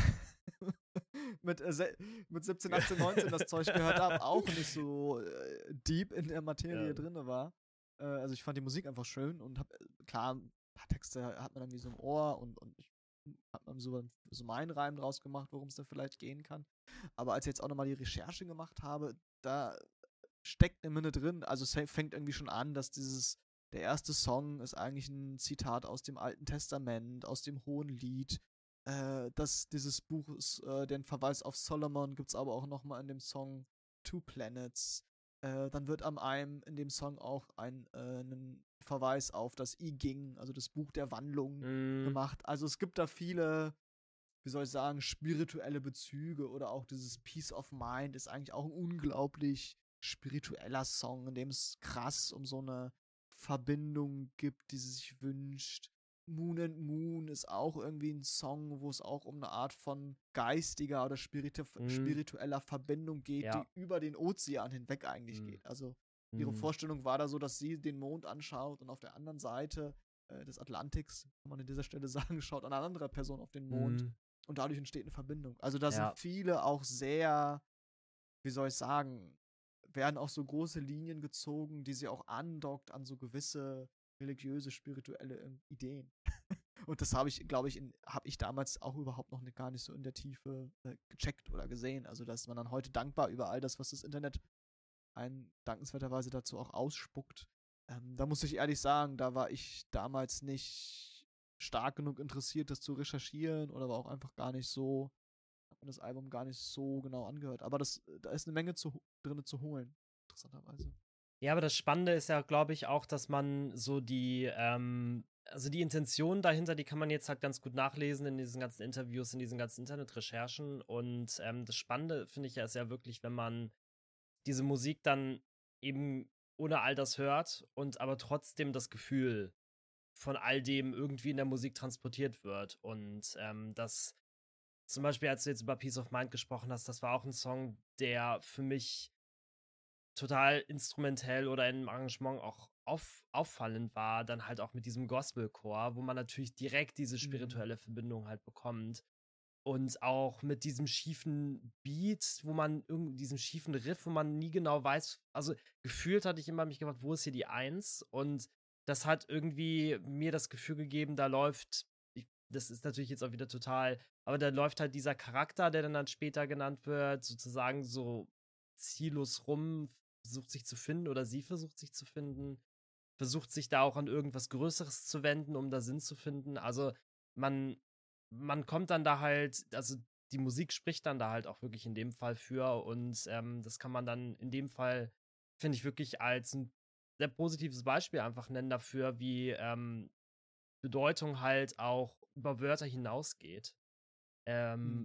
mit, äh, se- mit siebzehn, achtzehn, neunzehn das Zeug gehört habe, auch nicht so äh, deep in der Materie Ja. drin war. Äh, also ich fand die Musik einfach schön und hab, äh, klar, ein paar Texte hat man irgendwie so im Ohr und, und ich hab mir so, so meinen Reim draus gemacht, worum es da vielleicht gehen kann. Aber als ich jetzt auch nochmal die Recherche gemacht habe, da steckt eine Menge drin. Also es fängt irgendwie schon an, dass dieses, der erste Song ist eigentlich ein Zitat aus dem Alten Testament, aus dem Hohenlied. Äh, das, dieses Buch ist, äh, den Verweis auf Solomon gibt es aber auch nochmal in dem Song Two Planets. Äh, dann wird am einem in dem Song auch ein äh, ein Verweis auf das I Ging, also das Buch der Wandlung, Mhm. gemacht. Also es gibt da viele, wie soll ich sagen, spirituelle Bezüge oder auch dieses Peace of Mind ist eigentlich auch ein unglaublich spiritueller Song, in dem es krass um so eine Verbindung gibt, die sie sich wünscht. Moon and Moon ist auch irgendwie ein Song, wo es auch um eine Art von geistiger oder spiritu Mhm. spiritueller Verbindung geht, Ja. die über den Ozean hinweg eigentlich Mhm. geht. Also ihre Mhm. Vorstellung war da so, dass sie den Mond anschaut und auf der anderen Seite äh, des Atlantiks, kann man an dieser Stelle sagen, schaut eine andere Person auf den Mond Mhm. und dadurch entsteht eine Verbindung. Also da sind Ja. viele auch sehr, wie soll ich sagen, werden auch so große Linien gezogen, die sie auch andockt an so gewisse religiöse, spirituelle ähm, Ideen. Und das habe ich, glaube ich, habe ich damals auch überhaupt noch nicht, gar nicht so in der Tiefe äh, gecheckt oder gesehen. Also da ist man dann heute dankbar über all das, was das Internet einen dankenswerterweise dazu auch ausspuckt. Ähm, da muss ich ehrlich sagen, da war ich damals nicht stark genug interessiert, das zu recherchieren oder war auch einfach gar nicht so, hab mir das Album gar nicht so genau angehört. Aber das, da ist eine Menge zu, drin zu holen, interessanterweise. Ja, aber das Spannende ist ja, glaube ich, auch, dass man so die, ähm, also die Intention dahinter, die kann man jetzt halt ganz gut nachlesen in diesen ganzen Interviews, in diesen ganzen Internetrecherchen. Und ähm, das Spannende, finde ich ja, ist ja wirklich, wenn man diese Musik dann eben ohne all das hört und aber trotzdem das Gefühl von all dem irgendwie in der Musik transportiert wird. Und ähm, das zum Beispiel, als du jetzt über Peace of Mind gesprochen hast, das war auch ein Song, der für mich total instrumentell oder im Arrangement auch auf, auffallend war, dann halt auch mit diesem Gospelchor, wo man natürlich direkt diese Mhm. spirituelle Verbindung halt bekommt. Und auch mit diesem schiefen Beat, wo man irgendwie diesen schiefen Riff, wo man nie genau weiß, also gefühlt hatte ich immer mich gefragt, wo ist hier die Eins? Und das hat irgendwie mir das Gefühl gegeben, da läuft, ich, das ist natürlich jetzt auch wieder total, aber da läuft halt dieser Charakter, der dann, dann später genannt wird, sozusagen so ziellos rum, versucht sich zu finden oder sie versucht sich zu finden, versucht sich da auch an irgendwas Größeres zu wenden, um da Sinn zu finden. Also man, man kommt dann da halt, also die Musik spricht dann da halt auch wirklich in dem Fall für und ähm, das kann man dann in dem Fall, finde ich, wirklich als ein sehr positives Beispiel einfach nennen dafür, wie ähm, Bedeutung halt auch über Wörter hinausgeht. Ähm, Mhm.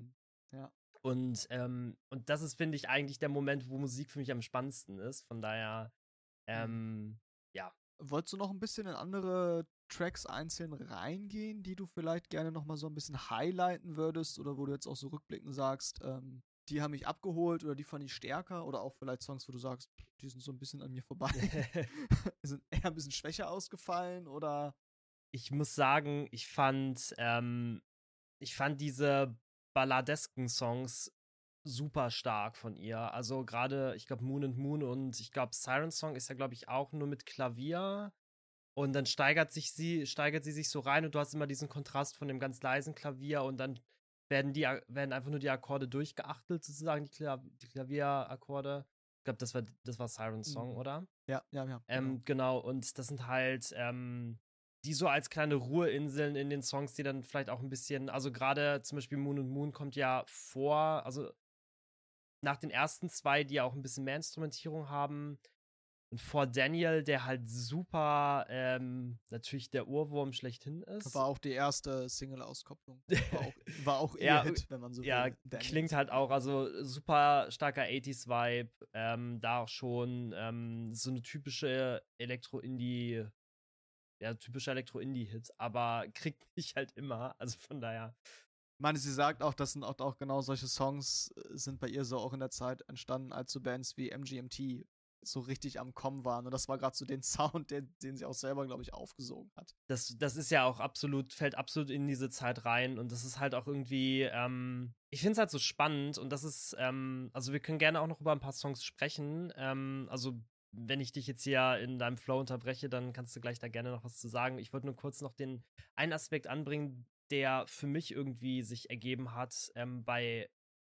Ja. Und, ähm, und das ist, finde ich, eigentlich der Moment, wo Musik für mich am spannendsten ist. Von daher, ähm, ja. Wolltest du noch ein bisschen in andere Tracks einzeln reingehen, die du vielleicht gerne noch mal so ein bisschen highlighten würdest oder wo du jetzt auch so rückblickend sagst, ähm, die haben mich abgeholt oder die fand ich stärker oder auch vielleicht Songs, wo du sagst, die sind so ein bisschen an mir vorbei, die sind eher ein bisschen schwächer ausgefallen oder Ich muss sagen, ich fand, ähm, ich fand diese balladesken Songs super stark von ihr. Also gerade, ich glaube, Moon and Moon und ich glaube, Siren Song ist ja, glaube ich, auch nur mit Klavier. Und dann steigert sich sie, steigert sie sich so rein und du hast immer diesen Kontrast von dem ganz leisen Klavier und dann werden die werden einfach nur die Akkorde durchgeachtelt, sozusagen, die, Kla die Klavierakkorde. Ich glaube, das war, das war Siren Song, Mhm. oder? Ja, ja, ja, genau. Ähm, genau, und das sind halt, ähm, die so als kleine Ruheinseln in den Songs, die dann vielleicht auch ein bisschen, also gerade zum Beispiel Moon und Moon kommt ja vor, also nach den ersten zwei, die ja auch ein bisschen mehr Instrumentierung haben, und vor Daniel, der halt super, ähm, natürlich der Ohrwurm schlechthin ist. War auch die erste Single-Auskopplung. War auch, war auch ihr Ja, Hit, wenn man so ja, will. Daniels. klingt halt auch, also super starker achtziger-Vibe, ähm, da auch schon ähm, so eine typische Elektro-Indie, ja, typischer Elektro-Indie-Hit, aber kriegt mich halt immer, also von daher. Ich meine, sie sagt auch, das sind auch, auch genau solche Songs äh, sind bei ihr so auch in der Zeit entstanden, als so Bands wie M G M T so richtig am Kommen waren. Und das war gerade so den Sound, den, den sie auch selber, glaube ich, aufgesogen hat. Das, das ist ja auch absolut, fällt absolut in diese Zeit rein und das ist halt auch irgendwie, ähm, ich finde es halt so spannend und das ist, ähm, also wir können gerne auch noch über ein paar Songs sprechen, ähm, also wenn ich dich jetzt hier in deinem Flow unterbreche, dann kannst du gleich da gerne noch was zu sagen. Ich wollte nur kurz noch den einen Aspekt anbringen, der für mich irgendwie sich ergeben hat, ähm, bei,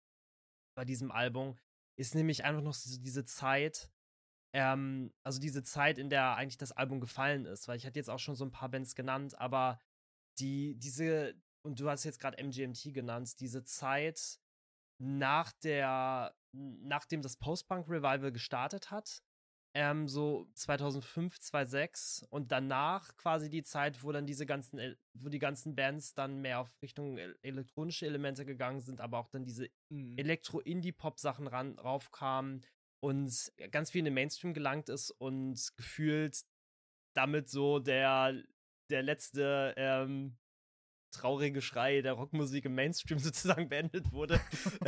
bei diesem Album, ist nämlich einfach noch so diese Zeit, ähm, also diese Zeit, in der eigentlich das Album gefallen ist, weil ich hatte jetzt auch schon so ein paar Bands genannt, aber die, diese, und du hast jetzt gerade M G M T genannt, diese Zeit nach der, nachdem das Post-Punk-Revival gestartet hat, ähm, so zweitausendfünf, zweitausendsechs und danach quasi die Zeit, wo dann diese ganzen, El- wo die ganzen Bands dann mehr auf Richtung el- elektronische Elemente gegangen sind, aber auch dann diese Mhm. Elektro-Indie-Pop-Sachen ran, raufkamen und ganz viel in den Mainstream gelangt ist und gefühlt damit so der, der letzte ähm, traurige Schrei der Rockmusik im Mainstream sozusagen beendet wurde.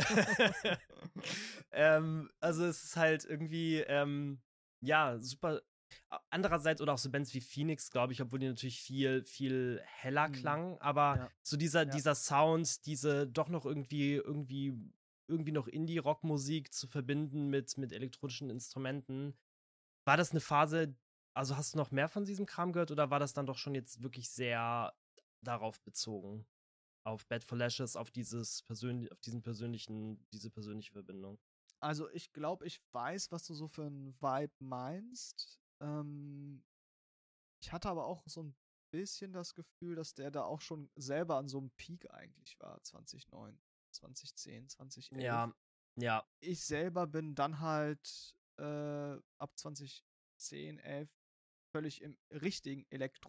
ähm, also es ist halt irgendwie, ähm, ja, super. Andererseits, oder auch so Bands wie Phoenix, glaube ich, obwohl die natürlich viel, viel heller Mhm. klangen, aber Ja. so dieser, Ja. dieser Sound, diese doch noch irgendwie, irgendwie, irgendwie noch Indie-Rock-Musik zu verbinden mit, mit elektronischen Instrumenten. War das eine Phase, also hast du noch mehr von diesem Kram gehört oder war das dann doch schon jetzt wirklich sehr darauf bezogen? Auf Bad for Lashes, auf dieses persönlich, auf diesen persönlichen, diese persönliche Verbindung. Also ich glaube, ich weiß, was du so für ein Vibe meinst. Ähm, ich hatte aber auch so ein bisschen das Gefühl, dass der da auch schon selber an so einem Peak eigentlich war, zweitausendneun, zweitausendzehn, zweitausendelf. Ja, ja. Ich selber bin dann halt äh, ab zweitausendzehn, elf völlig im richtigen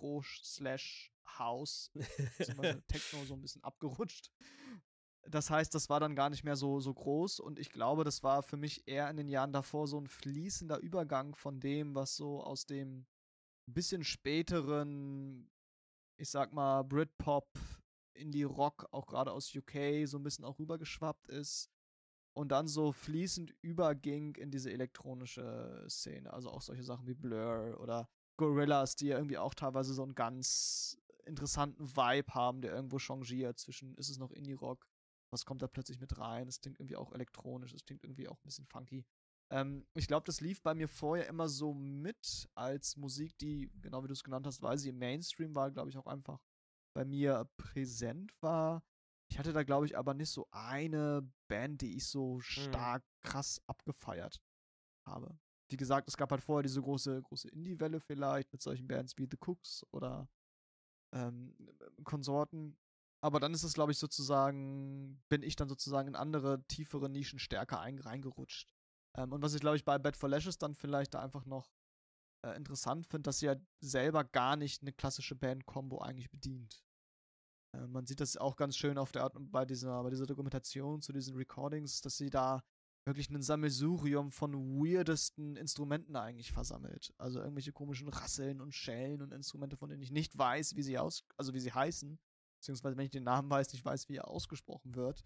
Elektro-Slash-House beziehungsweise Techno so ein bisschen abgerutscht. Das heißt, das war dann gar nicht mehr so, so groß und ich glaube, das war für mich eher in den Jahren davor so ein fließender Übergang von dem, was so aus dem bisschen späteren, ich sag mal, Britpop, Indie-Rock, auch gerade aus U K, so ein bisschen auch rübergeschwappt ist und dann so fließend überging in diese elektronische Szene. Also auch solche Sachen wie Blur oder Gorillaz, die ja irgendwie auch teilweise so einen ganz interessanten Vibe haben, der irgendwo changiert zwischen, ist es noch Indie-Rock, was kommt da plötzlich mit rein, es klingt irgendwie auch elektronisch, es klingt irgendwie auch ein bisschen funky. Ähm, ich glaube, das lief bei mir vorher immer so mit als Musik, die, genau wie du es genannt hast, weil sie im Mainstream war, glaube ich, auch einfach bei mir präsent war. Ich hatte da, glaube ich, aber nicht so eine Band, die ich so Hm. stark krass abgefeiert habe. Wie gesagt, es gab halt vorher diese große, große Indie-Welle vielleicht mit solchen Bands wie The Cooks oder ähm, Konsorten. Aber dann ist es, glaube ich, sozusagen, bin ich dann sozusagen in andere, tiefere Nischen stärker ein, reingerutscht. Ähm, und was ich, glaube ich, bei Bad for Lashes dann vielleicht da einfach noch äh, interessant finde, dass sie ja selber gar nicht eine klassische Band-Kombo eigentlich bedient. Äh, man sieht das auch ganz schön auf der Art bei dieser, bei dieser Dokumentation zu diesen Recordings, dass sie da wirklich ein Sammelsurium von weirdesten Instrumenten eigentlich versammelt. Also irgendwelche komischen Rasseln und Schellen und Instrumente, von denen ich nicht weiß, wie sie aus, also wie sie heißen, beziehungsweise wenn ich den Namen weiß, nicht weiß, wie er ausgesprochen wird.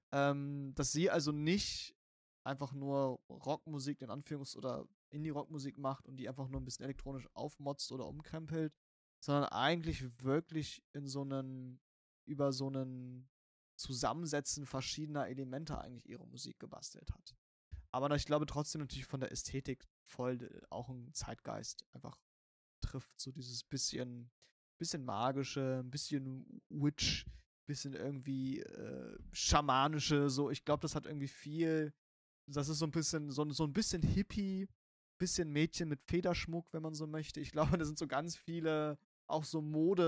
Ähm, dass sie also nicht einfach nur Rockmusik in Anführungs- oder Indie-Rockmusik macht und die einfach nur ein bisschen elektronisch aufmotzt oder umkrempelt, sondern eigentlich wirklich in so einen, über so einen Zusammensetzen verschiedener Elemente eigentlich ihre Musik gebastelt hat. Aber ich glaube trotzdem natürlich von der Ästhetik voll äh, auch ein Zeitgeist einfach trifft. So dieses bisschen, bisschen magische, ein bisschen Witch, bisschen irgendwie äh, schamanische. So, ich glaube, das hat irgendwie viel. Das ist so ein bisschen, so, so ein bisschen Hippie, bisschen Mädchen mit Federschmuck, wenn man so möchte. Ich glaube, da sind so ganz viele, auch so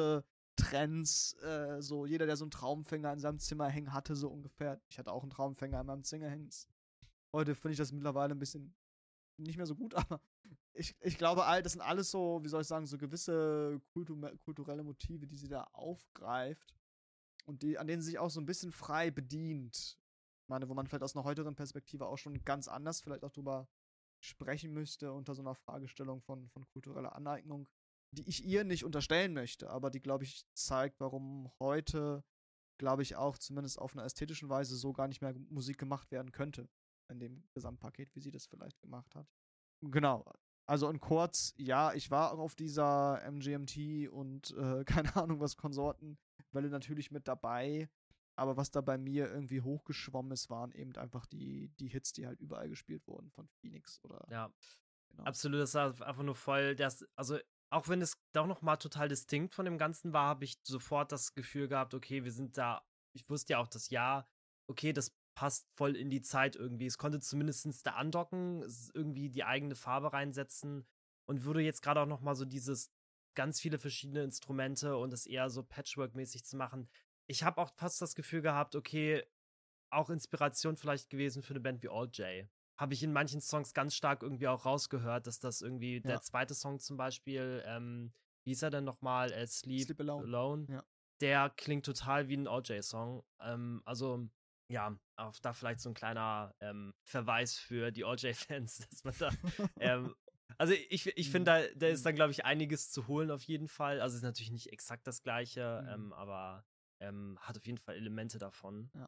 Modetrends, äh, so jeder, der so einen Traumfänger in seinem Zimmer hängen hatte, so ungefähr. Ich hatte auch einen Traumfänger in meinem Zimmer hängen. Heute finde ich das mittlerweile ein bisschen nicht mehr so gut, aber ich, ich glaube, all, das sind alles so, wie soll ich sagen, so gewisse kultu kulturelle Motive, die sie da aufgreift und die, an denen sie sich auch so ein bisschen frei bedient. Ich meine, wo man vielleicht aus einer heutigen Perspektive auch schon ganz anders vielleicht auch drüber sprechen müsste, unter so einer Fragestellung von, von kultureller Aneignung, die ich ihr nicht unterstellen möchte, aber die, glaube ich, zeigt, warum heute, glaube ich, auch zumindest auf einer ästhetischen Weise so gar nicht mehr Musik gemacht werden könnte in dem Gesamtpaket, wie sie das vielleicht gemacht hat. Genau. Also in kurz, ja, ich war auch auf dieser M G M T und äh, keine Ahnung was Konsortenwelle natürlich mit dabei. Aber was da bei mir irgendwie hochgeschwommen ist, waren eben einfach die, die Hits, die halt überall gespielt wurden von Phoenix oder Ja, genau. absolut. Das war einfach nur voll, das, also auch wenn es doch noch mal total distinkt von dem Ganzen war, habe ich sofort das Gefühl gehabt, okay, wir sind da, ich wusste ja auch das Jahr, okay, das passt voll in die Zeit irgendwie. Es konnte zumindest da andocken, es irgendwie die eigene Farbe reinsetzen und würde jetzt gerade auch noch mal so dieses ganz viele verschiedene Instrumente und das eher so Patchwork-mäßig zu machen. Ich habe auch fast das Gefühl gehabt, okay, auch Inspiration vielleicht gewesen für eine Band wie All J. Habe ich in manchen Songs ganz stark irgendwie auch rausgehört, dass das irgendwie der Ja. zweite Song zum Beispiel, ähm, wie hieß er denn nochmal? Äh, Sleep, Sleep Alone. Alone. Ja. Der klingt total wie ein All J-Song. Ähm, also, ja, auch da vielleicht so ein kleiner ähm, Verweis für die All J-Fans, dass man da ähm, also ich, ich finde, da, da ist dann, glaube ich, einiges zu holen auf jeden Fall. Also es ist natürlich nicht exakt das gleiche, Mhm. ähm, aber ähm, hat auf jeden Fall Elemente davon. Ja.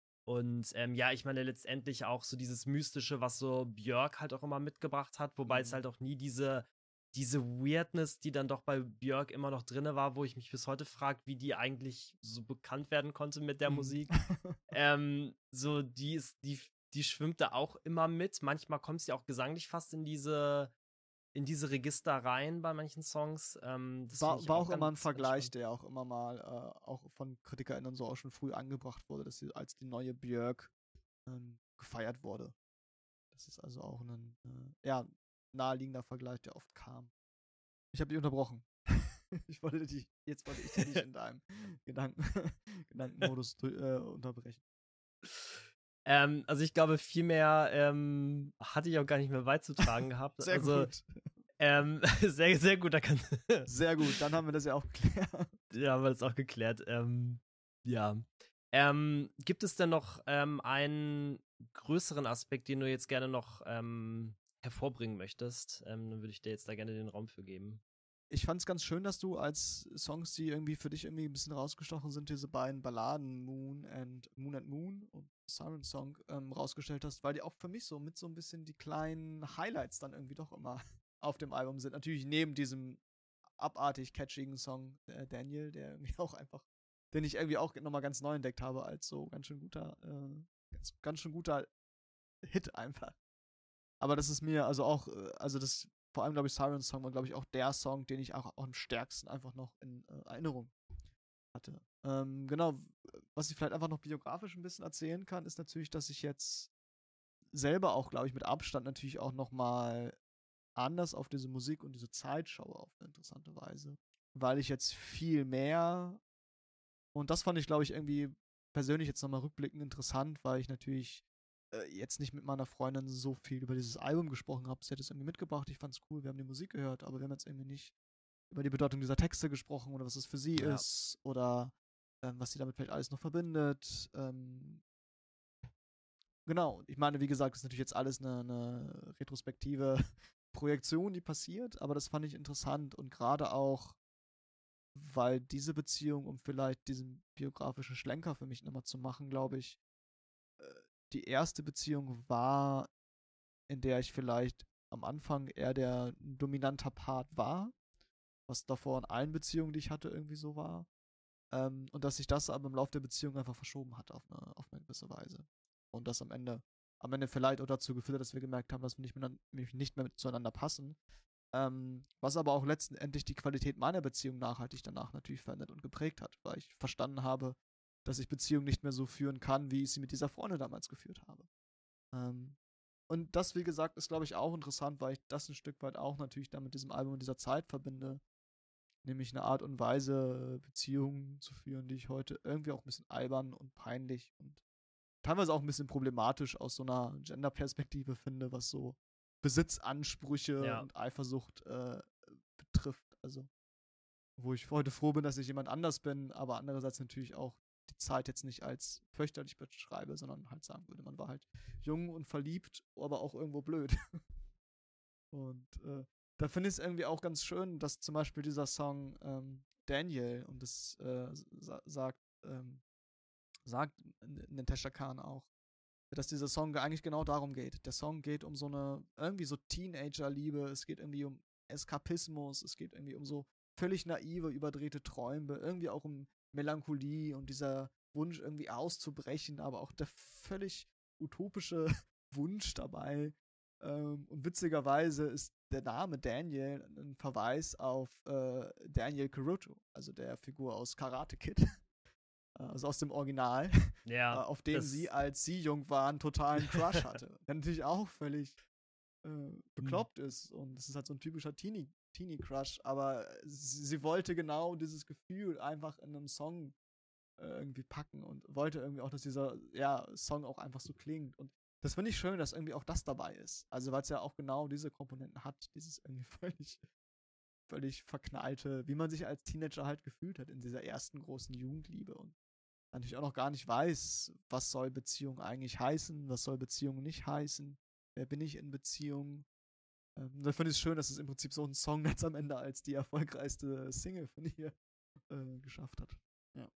Und ähm, ja, ich meine letztendlich auch so dieses Mystische, was so Björk halt auch immer mitgebracht hat, wobei Mhm. es halt auch nie diese, diese Weirdness, die dann doch bei Björk immer noch drinne war, wo ich mich bis heute frage, wie die eigentlich so bekannt werden konnte mit der Mhm. Musik. ähm, so, die ist, die, die schwimmt da auch immer mit. Manchmal kommt sie auch gesanglich fast in diese, in diese Register rein bei manchen Songs. Ähm, das finde War, ich war auch auch immer ein ganz, ganz Vergleich, spannend. der auch immer mal äh, auch von KritikerInnen so auch schon früh angebracht wurde, dass sie als die neue Björk ähm, gefeiert wurde. Das ist also auch ein äh, ja, naheliegender Vergleich, der oft kam. Ich habe dich unterbrochen. ich wollte dich, jetzt wollte ich dich nicht in deinem Gedanken, Gedankenmodus äh, unterbrechen. Ähm, also ich glaube, viel mehr ähm, hatte ich auch gar nicht mehr beizutragen gehabt. Sehr also, gut. Ähm, sehr, sehr gut, da kann. Sehr gut, dann haben wir das ja auch geklärt. Ja, haben wir das auch geklärt. Ähm, ja. Ähm, gibt es denn noch ähm, einen größeren Aspekt, den du jetzt gerne noch ähm, hervorbringen möchtest? Ähm, dann würde ich dir jetzt da gerne den Raum für geben. Ich fand es ganz schön, dass du als Songs, die irgendwie für dich irgendwie ein bisschen rausgestochen sind, diese beiden Balladen Moon and Moon and Moon und Siren Song ähm, rausgestellt hast, weil die auch für mich so mit so ein bisschen die kleinen Highlights dann irgendwie doch immer auf dem Album sind. Natürlich neben diesem abartig catchigen Song äh, Daniel, der irgendwie auch einfach, den ich irgendwie auch nochmal ganz neu entdeckt habe als so ganz schön guter, äh, ganz, ganz schön guter Hit einfach. Aber das ist mir also auch, äh, also das, vor allem glaube ich, Siren Song war glaube ich auch der Song, den ich auch, auch am stärksten einfach noch in äh, Erinnerung hatte. Ähm, genau, was ich vielleicht einfach noch biografisch ein bisschen erzählen kann, ist natürlich, dass ich jetzt selber auch, glaube ich, mit Abstand natürlich auch nochmal anders auf diese Musik und diese Zeit schaue auf eine interessante Weise. Weil ich jetzt viel mehr, und das fand ich, glaube ich, irgendwie persönlich jetzt nochmal rückblickend interessant, weil ich natürlich äh, jetzt nicht mit meiner Freundin so viel über dieses Album gesprochen habe. Sie hat es irgendwie mitgebracht, ich fand es cool, wir haben die Musik gehört, aber wir haben jetzt irgendwie nicht über die Bedeutung dieser Texte gesprochen oder was es für sie Ja. ist oder ähm, was sie damit vielleicht alles noch verbindet. Ähm, genau, ich meine, wie gesagt, das ist natürlich jetzt alles eine, eine retrospektive Projektion, die passiert, aber das fand ich interessant und gerade auch, weil diese Beziehung, um vielleicht diesen biografischen Schlenker für mich nochmal zu machen, glaube ich, äh, die erste Beziehung war, in der ich vielleicht am Anfang eher der dominanter Part war, was davor in allen Beziehungen, die ich hatte, irgendwie so war. Ähm, und dass sich das aber im Laufe der Beziehung einfach verschoben hat auf eine, auf eine gewisse Weise. Und das am Ende, am Ende vielleicht auch dazu geführt hat, dass wir gemerkt haben, dass wir nicht mehr, nicht mehr zueinander passen. Ähm, was aber auch letztendlich die Qualität meiner Beziehung nachhaltig danach natürlich verändert und geprägt hat, weil ich verstanden habe, dass ich Beziehungen nicht mehr so führen kann, wie ich sie mit dieser Freundin damals geführt habe. Ähm, und das, wie gesagt, ist, glaube ich, auch interessant, weil ich das ein Stück weit auch natürlich dann mit diesem Album und dieser Zeit verbinde. Nämlich eine Art und Weise, Beziehungen zu führen, die ich heute irgendwie auch ein bisschen albern und peinlich und teilweise auch ein bisschen problematisch aus so einer Gender-Perspektive finde, was so Besitzansprüche Ja. und Eifersucht äh, betrifft. Also, wo ich heute froh bin, dass ich jemand anders bin, aber andererseits natürlich auch die Zeit jetzt nicht als fürchterlich beschreibe, sondern halt sagen würde, man war halt jung und verliebt, aber auch irgendwo blöd. Und äh, da finde ich es irgendwie auch ganz schön, dass zum Beispiel dieser Song ähm, Daniel, und das äh, sa sagt, ähm, sagt Natasha Khan auch, dass dieser Song eigentlich genau darum geht. Der Song geht um so eine, irgendwie so Teenager-Liebe, es geht irgendwie um Eskapismus, es geht irgendwie um so völlig naive, überdrehte Träume, irgendwie auch um Melancholie und dieser Wunsch irgendwie auszubrechen, aber auch der völlig utopische Wunsch dabei. Ähm, und witzigerweise ist der Name Daniel ein Verweis auf äh, Daniel Caruso, also der Figur aus Karate Kid, also aus dem Original, Ja, auf den das sie, als sie jung war, einen totalen Crush hatte. Der natürlich auch völlig äh, bekloppt ist. Und es ist halt so ein typischer Teenie, Teenie-Crush, aber sie, sie wollte genau dieses Gefühl einfach in einem Song äh, irgendwie packen und wollte irgendwie auch, dass dieser ja, Song auch einfach so klingt. Und das finde ich schön, dass irgendwie auch das dabei ist. Also, weil es ja auch genau diese Komponenten hat, dieses irgendwie völlig, völlig verknallte, wie man sich als Teenager halt gefühlt hat in dieser ersten großen Jugendliebe und natürlich auch noch gar nicht weiß, was soll Beziehung eigentlich heißen, was soll Beziehung nicht heißen, wer bin ich in Beziehung. Ähm, da finde ich es schön, dass es im Prinzip so ein Song jetzt am Ende als die erfolgreichste Single von ihr äh, geschafft hat. Ja.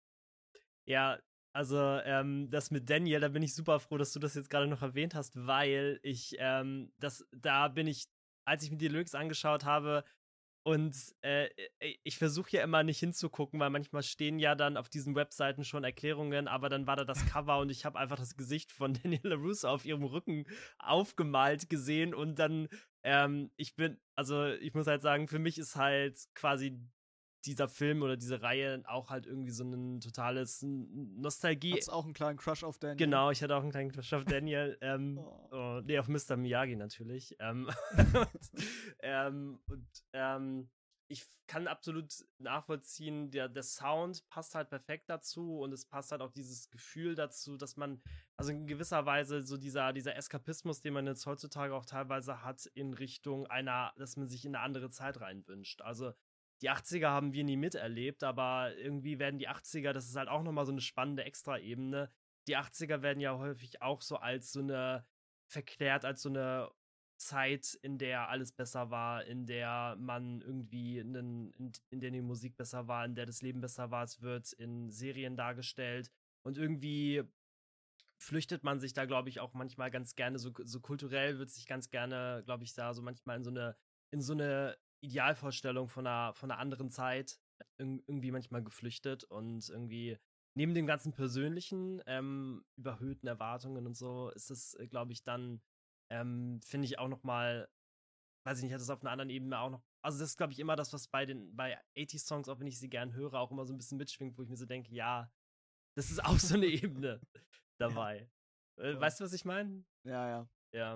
Ja, also ähm, das mit Daniel, da bin ich super froh, dass du das jetzt gerade noch erwähnt hast, weil ich, ähm, das, da bin ich, als ich mir die Lyrics angeschaut habe, und äh, ich versuche ja immer nicht hinzugucken, weil manchmal stehen ja dann auf diesen Webseiten schon Erklärungen, aber dann war da das Cover und ich habe einfach das Gesicht von Daniel LaRusso auf ihrem Rücken aufgemalt gesehen und dann, ähm, ich bin, also ich muss halt sagen, für mich ist halt quasi dieser Film oder diese Reihe auch halt irgendwie so ein totales Nostalgie. Hat's auch einen kleinen Crush auf Daniel? Genau, ich hatte auch einen kleinen Crush auf Daniel. ähm, Oh. oh, nee, auf Mister Miyagi natürlich. Ähm, und ähm, und ähm, ich kann absolut nachvollziehen, der, der Sound passt halt perfekt dazu und es passt halt auch dieses Gefühl dazu, dass man, also in gewisser Weise so dieser, dieser Eskapismus, den man jetzt heutzutage auch teilweise hat, in Richtung einer, dass man sich in eine andere Zeit reinwünscht. Also die achtziger haben wir nie miterlebt, aber irgendwie werden die achtziger, das ist halt auch nochmal so eine spannende Extraebene. Die achtziger werden ja häufig auch so als so eine, verklärt als so eine Zeit, in der alles besser war, in der man irgendwie, in, in, in der die Musik besser war, in der das Leben besser war. Es wird in Serien dargestellt und irgendwie flüchtet man sich da, glaube ich, auch manchmal ganz gerne, so, so kulturell wird sich ganz gerne, glaube ich, da so manchmal in so eine, in so eine Idealvorstellung von einer, von einer anderen Zeit irgendwie manchmal geflüchtet und irgendwie neben dem ganzen persönlichen, ähm, überhöhten Erwartungen und so, ist es, glaube ich, dann, ähm, finde ich auch noch mal, weiß ich nicht, hat es auf einer anderen Ebene auch noch, also das ist, glaube ich, immer das, was bei den, bei achtziger-Songs, auch wenn ich sie gern höre, auch immer so ein bisschen mitschwingt, wo ich mir so denke, ja, das ist auch so eine Ebene dabei. Ja. Äh, weißt du, was ich meine? Ja, ja. Ja.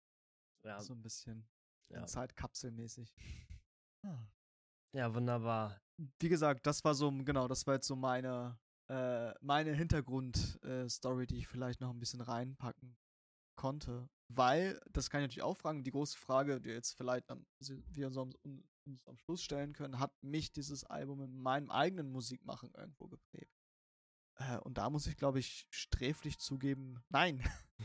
Ja. So ein bisschen Ja. Zeitkapselmäßig. Ah. Ja, wunderbar. Wie gesagt, das war so, genau, das war jetzt so meine, äh, meine Hintergrundstory, äh, die ich vielleicht noch ein bisschen reinpacken konnte. Weil, das kann ich natürlich auch fragen, die große Frage, die jetzt vielleicht am, wir uns, uns am Schluss stellen können, hat mich dieses Album in meinem eigenen Musikmachen irgendwo geprägt? Äh, und da muss ich, glaube ich, sträflich zugeben, nein.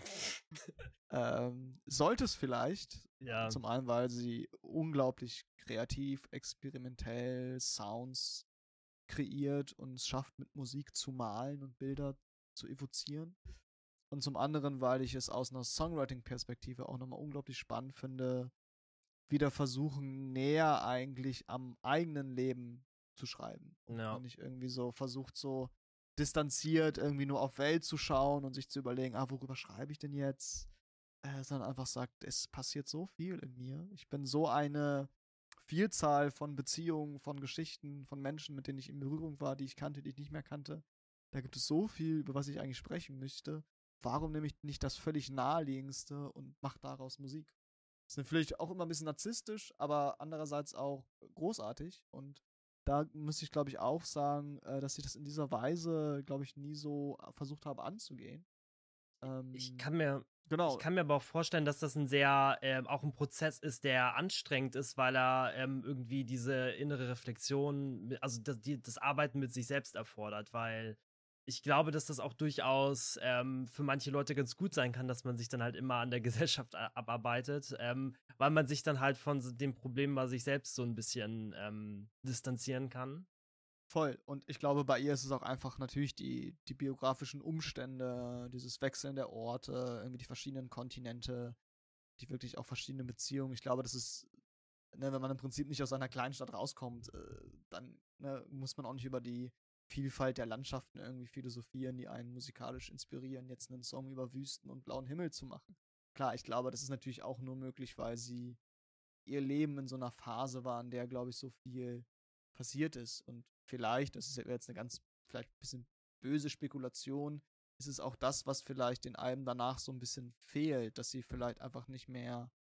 ähm, sollte es vielleicht. Ja. Zum einen, weil sie unglaublich kreativ, experimentell Sounds kreiert und es schafft, mit Musik zu malen und Bilder zu evozieren. Und zum anderen, weil ich es aus einer Songwriting-Perspektive auch nochmal unglaublich spannend finde, wieder versuchen, näher eigentlich am eigenen Leben zu schreiben. Und Ja. man nicht irgendwie so versucht, so distanziert irgendwie nur auf Welt zu schauen und sich zu überlegen, ah, worüber schreibe ich denn jetzt? Äh, sondern einfach sagt, es passiert so viel in mir. Ich bin so eine Vielzahl von Beziehungen, von Geschichten, von Menschen, mit denen ich in Berührung war, die ich kannte, die ich nicht mehr kannte. Da gibt es so viel, über was ich eigentlich sprechen möchte. Warum nehme ich nicht das völlig naheliegendste und mache daraus Musik? Das ist vielleicht auch immer ein bisschen narzisstisch, aber andererseits auch großartig. Und da muss ich, glaube ich, auch sagen, äh, dass ich das in dieser Weise, glaube ich, nie so versucht habe anzugehen. Ähm, Ich kann mir, genau. ich kann mir aber auch vorstellen, dass das ein sehr, ähm, auch ein Prozess ist, der anstrengend ist, weil er ähm, irgendwie diese innere Reflexion, also das, die, das Arbeiten mit sich selbst erfordert, weil ich glaube, dass das auch durchaus ähm, für manche Leute ganz gut sein kann, dass man sich dann halt immer an der Gesellschaft a- abarbeitet, ähm, weil man sich dann halt von so dem Problem bei sich selbst so ein bisschen ähm, distanzieren kann. Voll. Und ich glaube, bei ihr ist es auch einfach natürlich die, die biografischen Umstände, dieses Wechseln der Orte, irgendwie die verschiedenen Kontinente, die wirklich auch verschiedene Beziehungen. Ich glaube, das ist, ne, wenn man im Prinzip nicht aus einer Kleinstadt rauskommt, äh, dann ne, muss man auch nicht über die Vielfalt der Landschaften irgendwie philosophieren, die einen musikalisch inspirieren, jetzt einen Song über Wüsten und blauen Himmel zu machen. Klar, ich glaube, das ist natürlich auch nur möglich, weil sie ihr Leben in so einer Phase war, in der, glaube ich, so viel passiert ist. Und vielleicht, das ist jetzt eine ganz, vielleicht ein bisschen böse Spekulation, ist es auch das, was vielleicht den Alben danach so ein bisschen fehlt, dass sie vielleicht einfach nicht mehr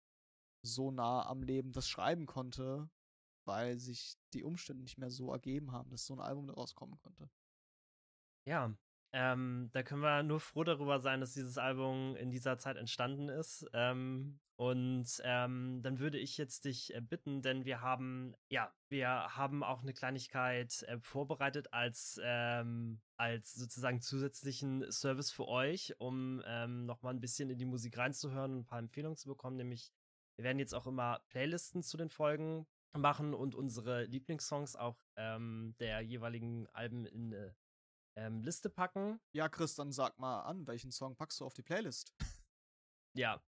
so nah am Leben das schreiben konnte, weil sich die Umstände nicht mehr so ergeben haben, dass so ein Album daraus kommen konnte. Ja, ähm, da können wir nur froh darüber sein, dass dieses Album in dieser Zeit entstanden ist. Ähm, und ähm, dann würde ich jetzt dich äh, bitten, denn wir haben, ja, wir haben auch eine Kleinigkeit äh, vorbereitet als, ähm, als sozusagen zusätzlichen Service für euch, um ähm, nochmal ein bisschen in die Musik reinzuhören und ein paar Empfehlungen zu bekommen. Nämlich, wir werden jetzt auch immer Playlisten zu den Folgen machen und unsere Lieblingssongs auch ähm, der jeweiligen Alben in äh, ähm, Liste packen. Ja, Chris, dann sag mal an, welchen Song packst du auf die Playlist? Ja.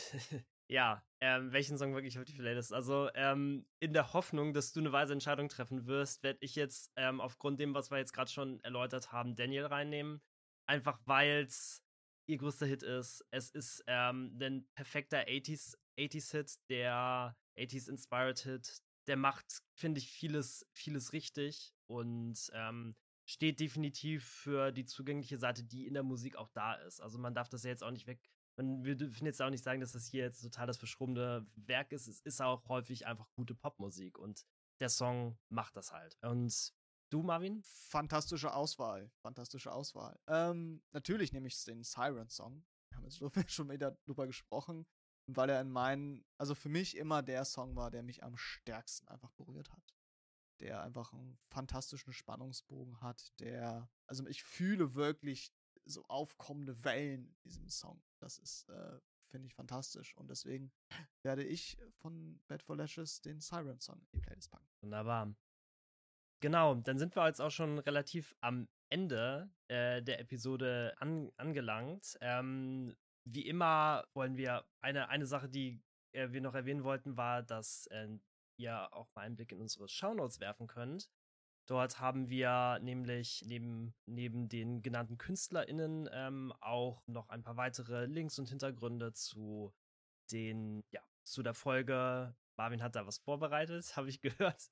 Ja, ähm, welchen Song wirklich auf die Playlist? Also, ähm, in der Hoffnung, dass du eine weise Entscheidung treffen wirst, werde ich jetzt ähm, aufgrund dem, was wir jetzt gerade schon erläutert haben, Daniel reinnehmen. Einfach weil es ihr größter Hit ist. Es ist ähm, ein perfekter achtziger Hit, der achtziger Inspired Hit. Der macht, finde ich, vieles, vieles richtig und ähm, steht definitiv für die zugängliche Seite, die in der Musik auch da ist. Also man darf das ja jetzt auch nicht weg. Und wir dürfen jetzt auch nicht sagen, dass das hier jetzt total das verschrobene Werk ist. Es ist auch häufig einfach gute Popmusik und der Song macht das halt. Und du, Marvin? Fantastische Auswahl, fantastische Auswahl. Ähm, natürlich nehme ich den Siren-Song. Wir haben jetzt schon wieder drüber gesprochen, weil er in meinen, also für mich immer der Song war, der mich am stärksten einfach berührt hat. Der einfach einen fantastischen Spannungsbogen hat, der, also ich fühle wirklich so aufkommende Wellen in diesem Song. Das ist, äh, finde ich fantastisch. Und deswegen werde ich von Bad for Lashes den Siren-Song in die Playlist packen. Wunderbar. Genau, dann sind wir jetzt auch schon relativ am Ende äh, der Episode an, angelangt. Ähm, wie immer wollen wir, eine, eine Sache, die äh, wir noch erwähnen wollten, war, dass äh, ihr auch mal einen Blick in unsere Shownotes werfen könnt. Dort haben wir nämlich neben, neben den genannten KünstlerInnen ähm, auch noch ein paar weitere Links und Hintergründe zu den, ja, zu der Folge. Marvin hat da was vorbereitet, habe ich gehört.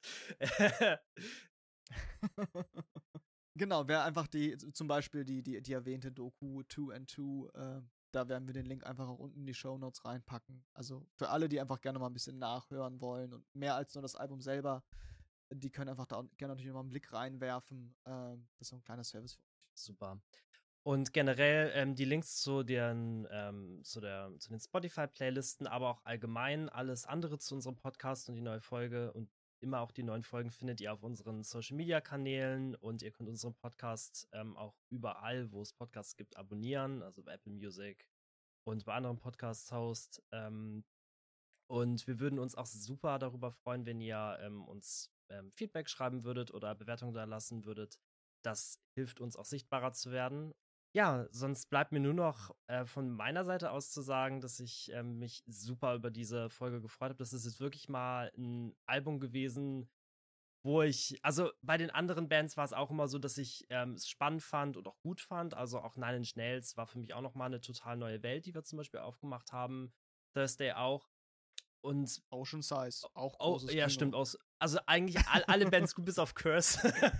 Genau, wer einfach die, zum Beispiel die, die, die erwähnte Doku Two and Two, äh, da werden wir den Link einfach auch unten in die Shownotes reinpacken. Also für alle, die einfach gerne mal ein bisschen nachhören wollen und mehr als nur das Album selber, die können einfach da gerne natürlich mal einen Blick reinwerfen. Ähm, das ist so ein kleiner Service für euch. Super. Und generell ähm, die Links zu den, ähm, zu der, zu den Spotify-Playlisten, aber auch allgemein alles andere zu unserem Podcast und die neue Folge und immer auch die neuen Folgen findet ihr auf unseren Social-Media-Kanälen und ihr könnt unseren Podcast ähm, auch überall, wo es Podcasts gibt, abonnieren, also bei Apple Music und bei anderen Podcast-Hosts. Ähm, und wir würden uns auch super darüber freuen, wenn ihr ähm, uns ähm, Feedback schreiben würdet oder Bewertungen da lassen würdet. Das hilft uns auch sichtbarer zu werden. Ja, sonst bleibt mir nur noch äh, von meiner Seite aus zu sagen, dass ich ähm, mich super über diese Folge gefreut habe. Das ist jetzt wirklich mal ein Album gewesen, wo ich, also bei den anderen Bands war es auch immer so, dass ich ähm, es spannend fand und auch gut fand. Also auch Nine Inch Nails war für mich auch nochmal eine total neue Welt, die wir zum Beispiel aufgemacht haben. Thursday auch. Und Ocean Size, auch oh, großes ja, Kino. stimmt. Aus, also eigentlich all, alle Bands gut bis auf Curse.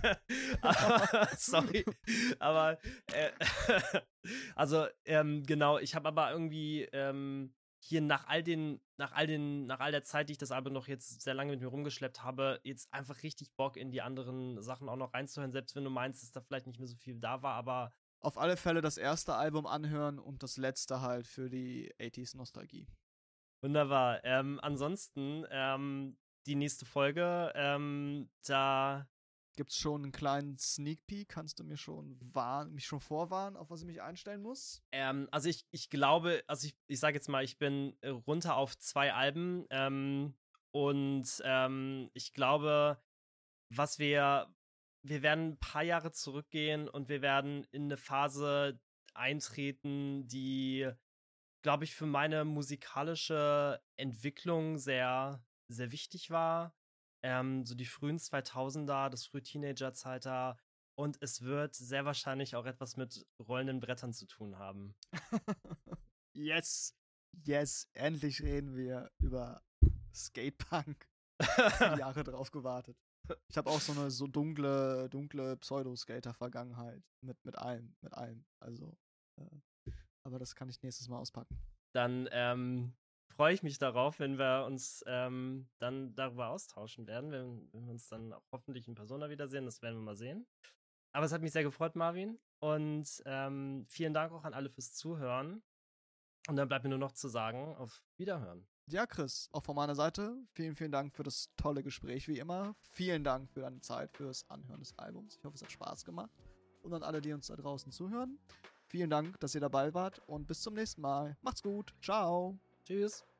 Aber, sorry. Aber, äh, also, ähm, genau, ich habe aber irgendwie ähm, hier nach all den, nach all den, nach all der Zeit, die ich das Album noch jetzt sehr lange mit mir rumgeschleppt habe, jetzt einfach richtig Bock in die anderen Sachen auch noch reinzuhören, selbst wenn du meinst, dass da vielleicht nicht mehr so viel da war, aber Auf alle Fälle das erste Album anhören und das letzte halt für die achtziger-Nostalgie. wunderbar. Ähm, ansonsten, ähm, die nächste Folge, ähm, da Gibt's schon einen kleinen Sneak Peek? Kannst du mir schon warn, mich schon vorwarnen, auf was ich mich einstellen muss? Ähm, also ich, ich glaube, also ich, ich sage jetzt mal, ich bin äh, runter auf zwei Alben ähm, und ähm, ich glaube, was wir, wir werden ein paar Jahre zurückgehen und wir werden in eine Phase eintreten, die, glaube ich, für meine musikalische Entwicklung sehr, sehr wichtig war. Ähm, so die frühen zweitausender, das frühe Teenagerzeitalter. Und es wird sehr wahrscheinlich auch etwas mit rollenden Brettern zu tun haben. Yes, yes, endlich reden wir über Skatepunk. Jahre drauf gewartet. Ich habe auch so eine so dunkle, dunkle Pseudo-Skater-Vergangenheit mit, mit allem, mit allem. Also, äh, aber das kann ich nächstes Mal auspacken. Dann ähm, freue ich mich darauf, wenn wir uns ähm, dann darüber austauschen werden, wenn, wenn wir uns dann auch hoffentlich in Persona wiedersehen. Das werden wir mal sehen. Aber es hat mich sehr gefreut, Marvin. Und ähm, vielen Dank auch an alle fürs Zuhören. Und dann bleibt mir nur noch zu sagen, auf Wiederhören. Ja, Chris, auch von meiner Seite, vielen, vielen Dank für das tolle Gespräch, wie immer. Vielen Dank für deine Zeit, fürs Anhören des Albums. Ich hoffe, es hat Spaß gemacht. Und an alle, die uns da draußen zuhören, vielen Dank, dass ihr dabei wart und bis zum nächsten Mal. Macht's gut. Ciao. Tschüss.